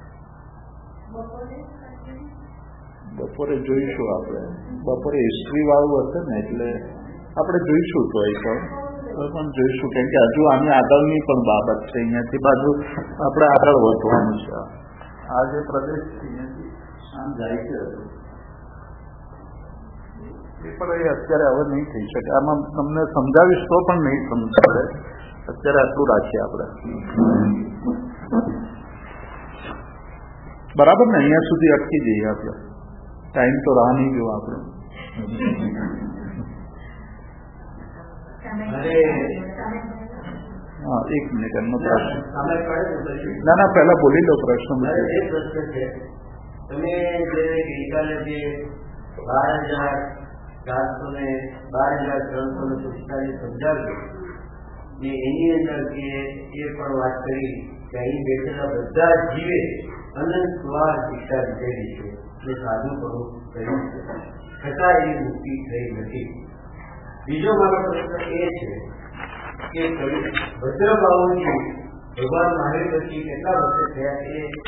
બપોરે જોઈશું. આપણે બપોરે હિસ્ટ્રી વાળું હશે ને એટલે આપણે જોઈશું. તો એ પણ જોઈશું, કેમ કે હજુ આની આગળની પણ બાબત છે. અહીંયાથી બાજુ આપણે આગળ વધવાનું છે. આ જે પ્રદેશ છે અહીંયાથી આમ જાય છે એ પણ એ અત્યારે હવે નહીં થઈ શકે. આમાં તમને સમજાવીશ તો પણ નહીં સમજાવે. અત્યારે આટલું રાખીએ આપણે, બરાબર ને? અહીંયા સુધી અટકી જઈએ આપણે. ટાઈમ તો રાહ નહીં જોવા આપણે. હા, 1 મિનિટ. એમનો પ્રશ્ન ના પહેલા બોલી લો. પ્રશ્ન તમે જે ગઈકાલે જે 12,345 સમજાવ્યું ને એની અંદર કે એ પણ વાત કરી કે અહીં બેઠેલા બધા જીવે અનંત વાર શિક્ષા લીધેલી છે એટલે સાધુ પણ કર્યું છે, છતાં એની મુક્તિ થઈ નથી. બીજો મારો પ્રશ્ન એ છે કે ભદ્રભાવજી ભગવાન મહાવીર પછી કેટલા વર્ષે થયા એ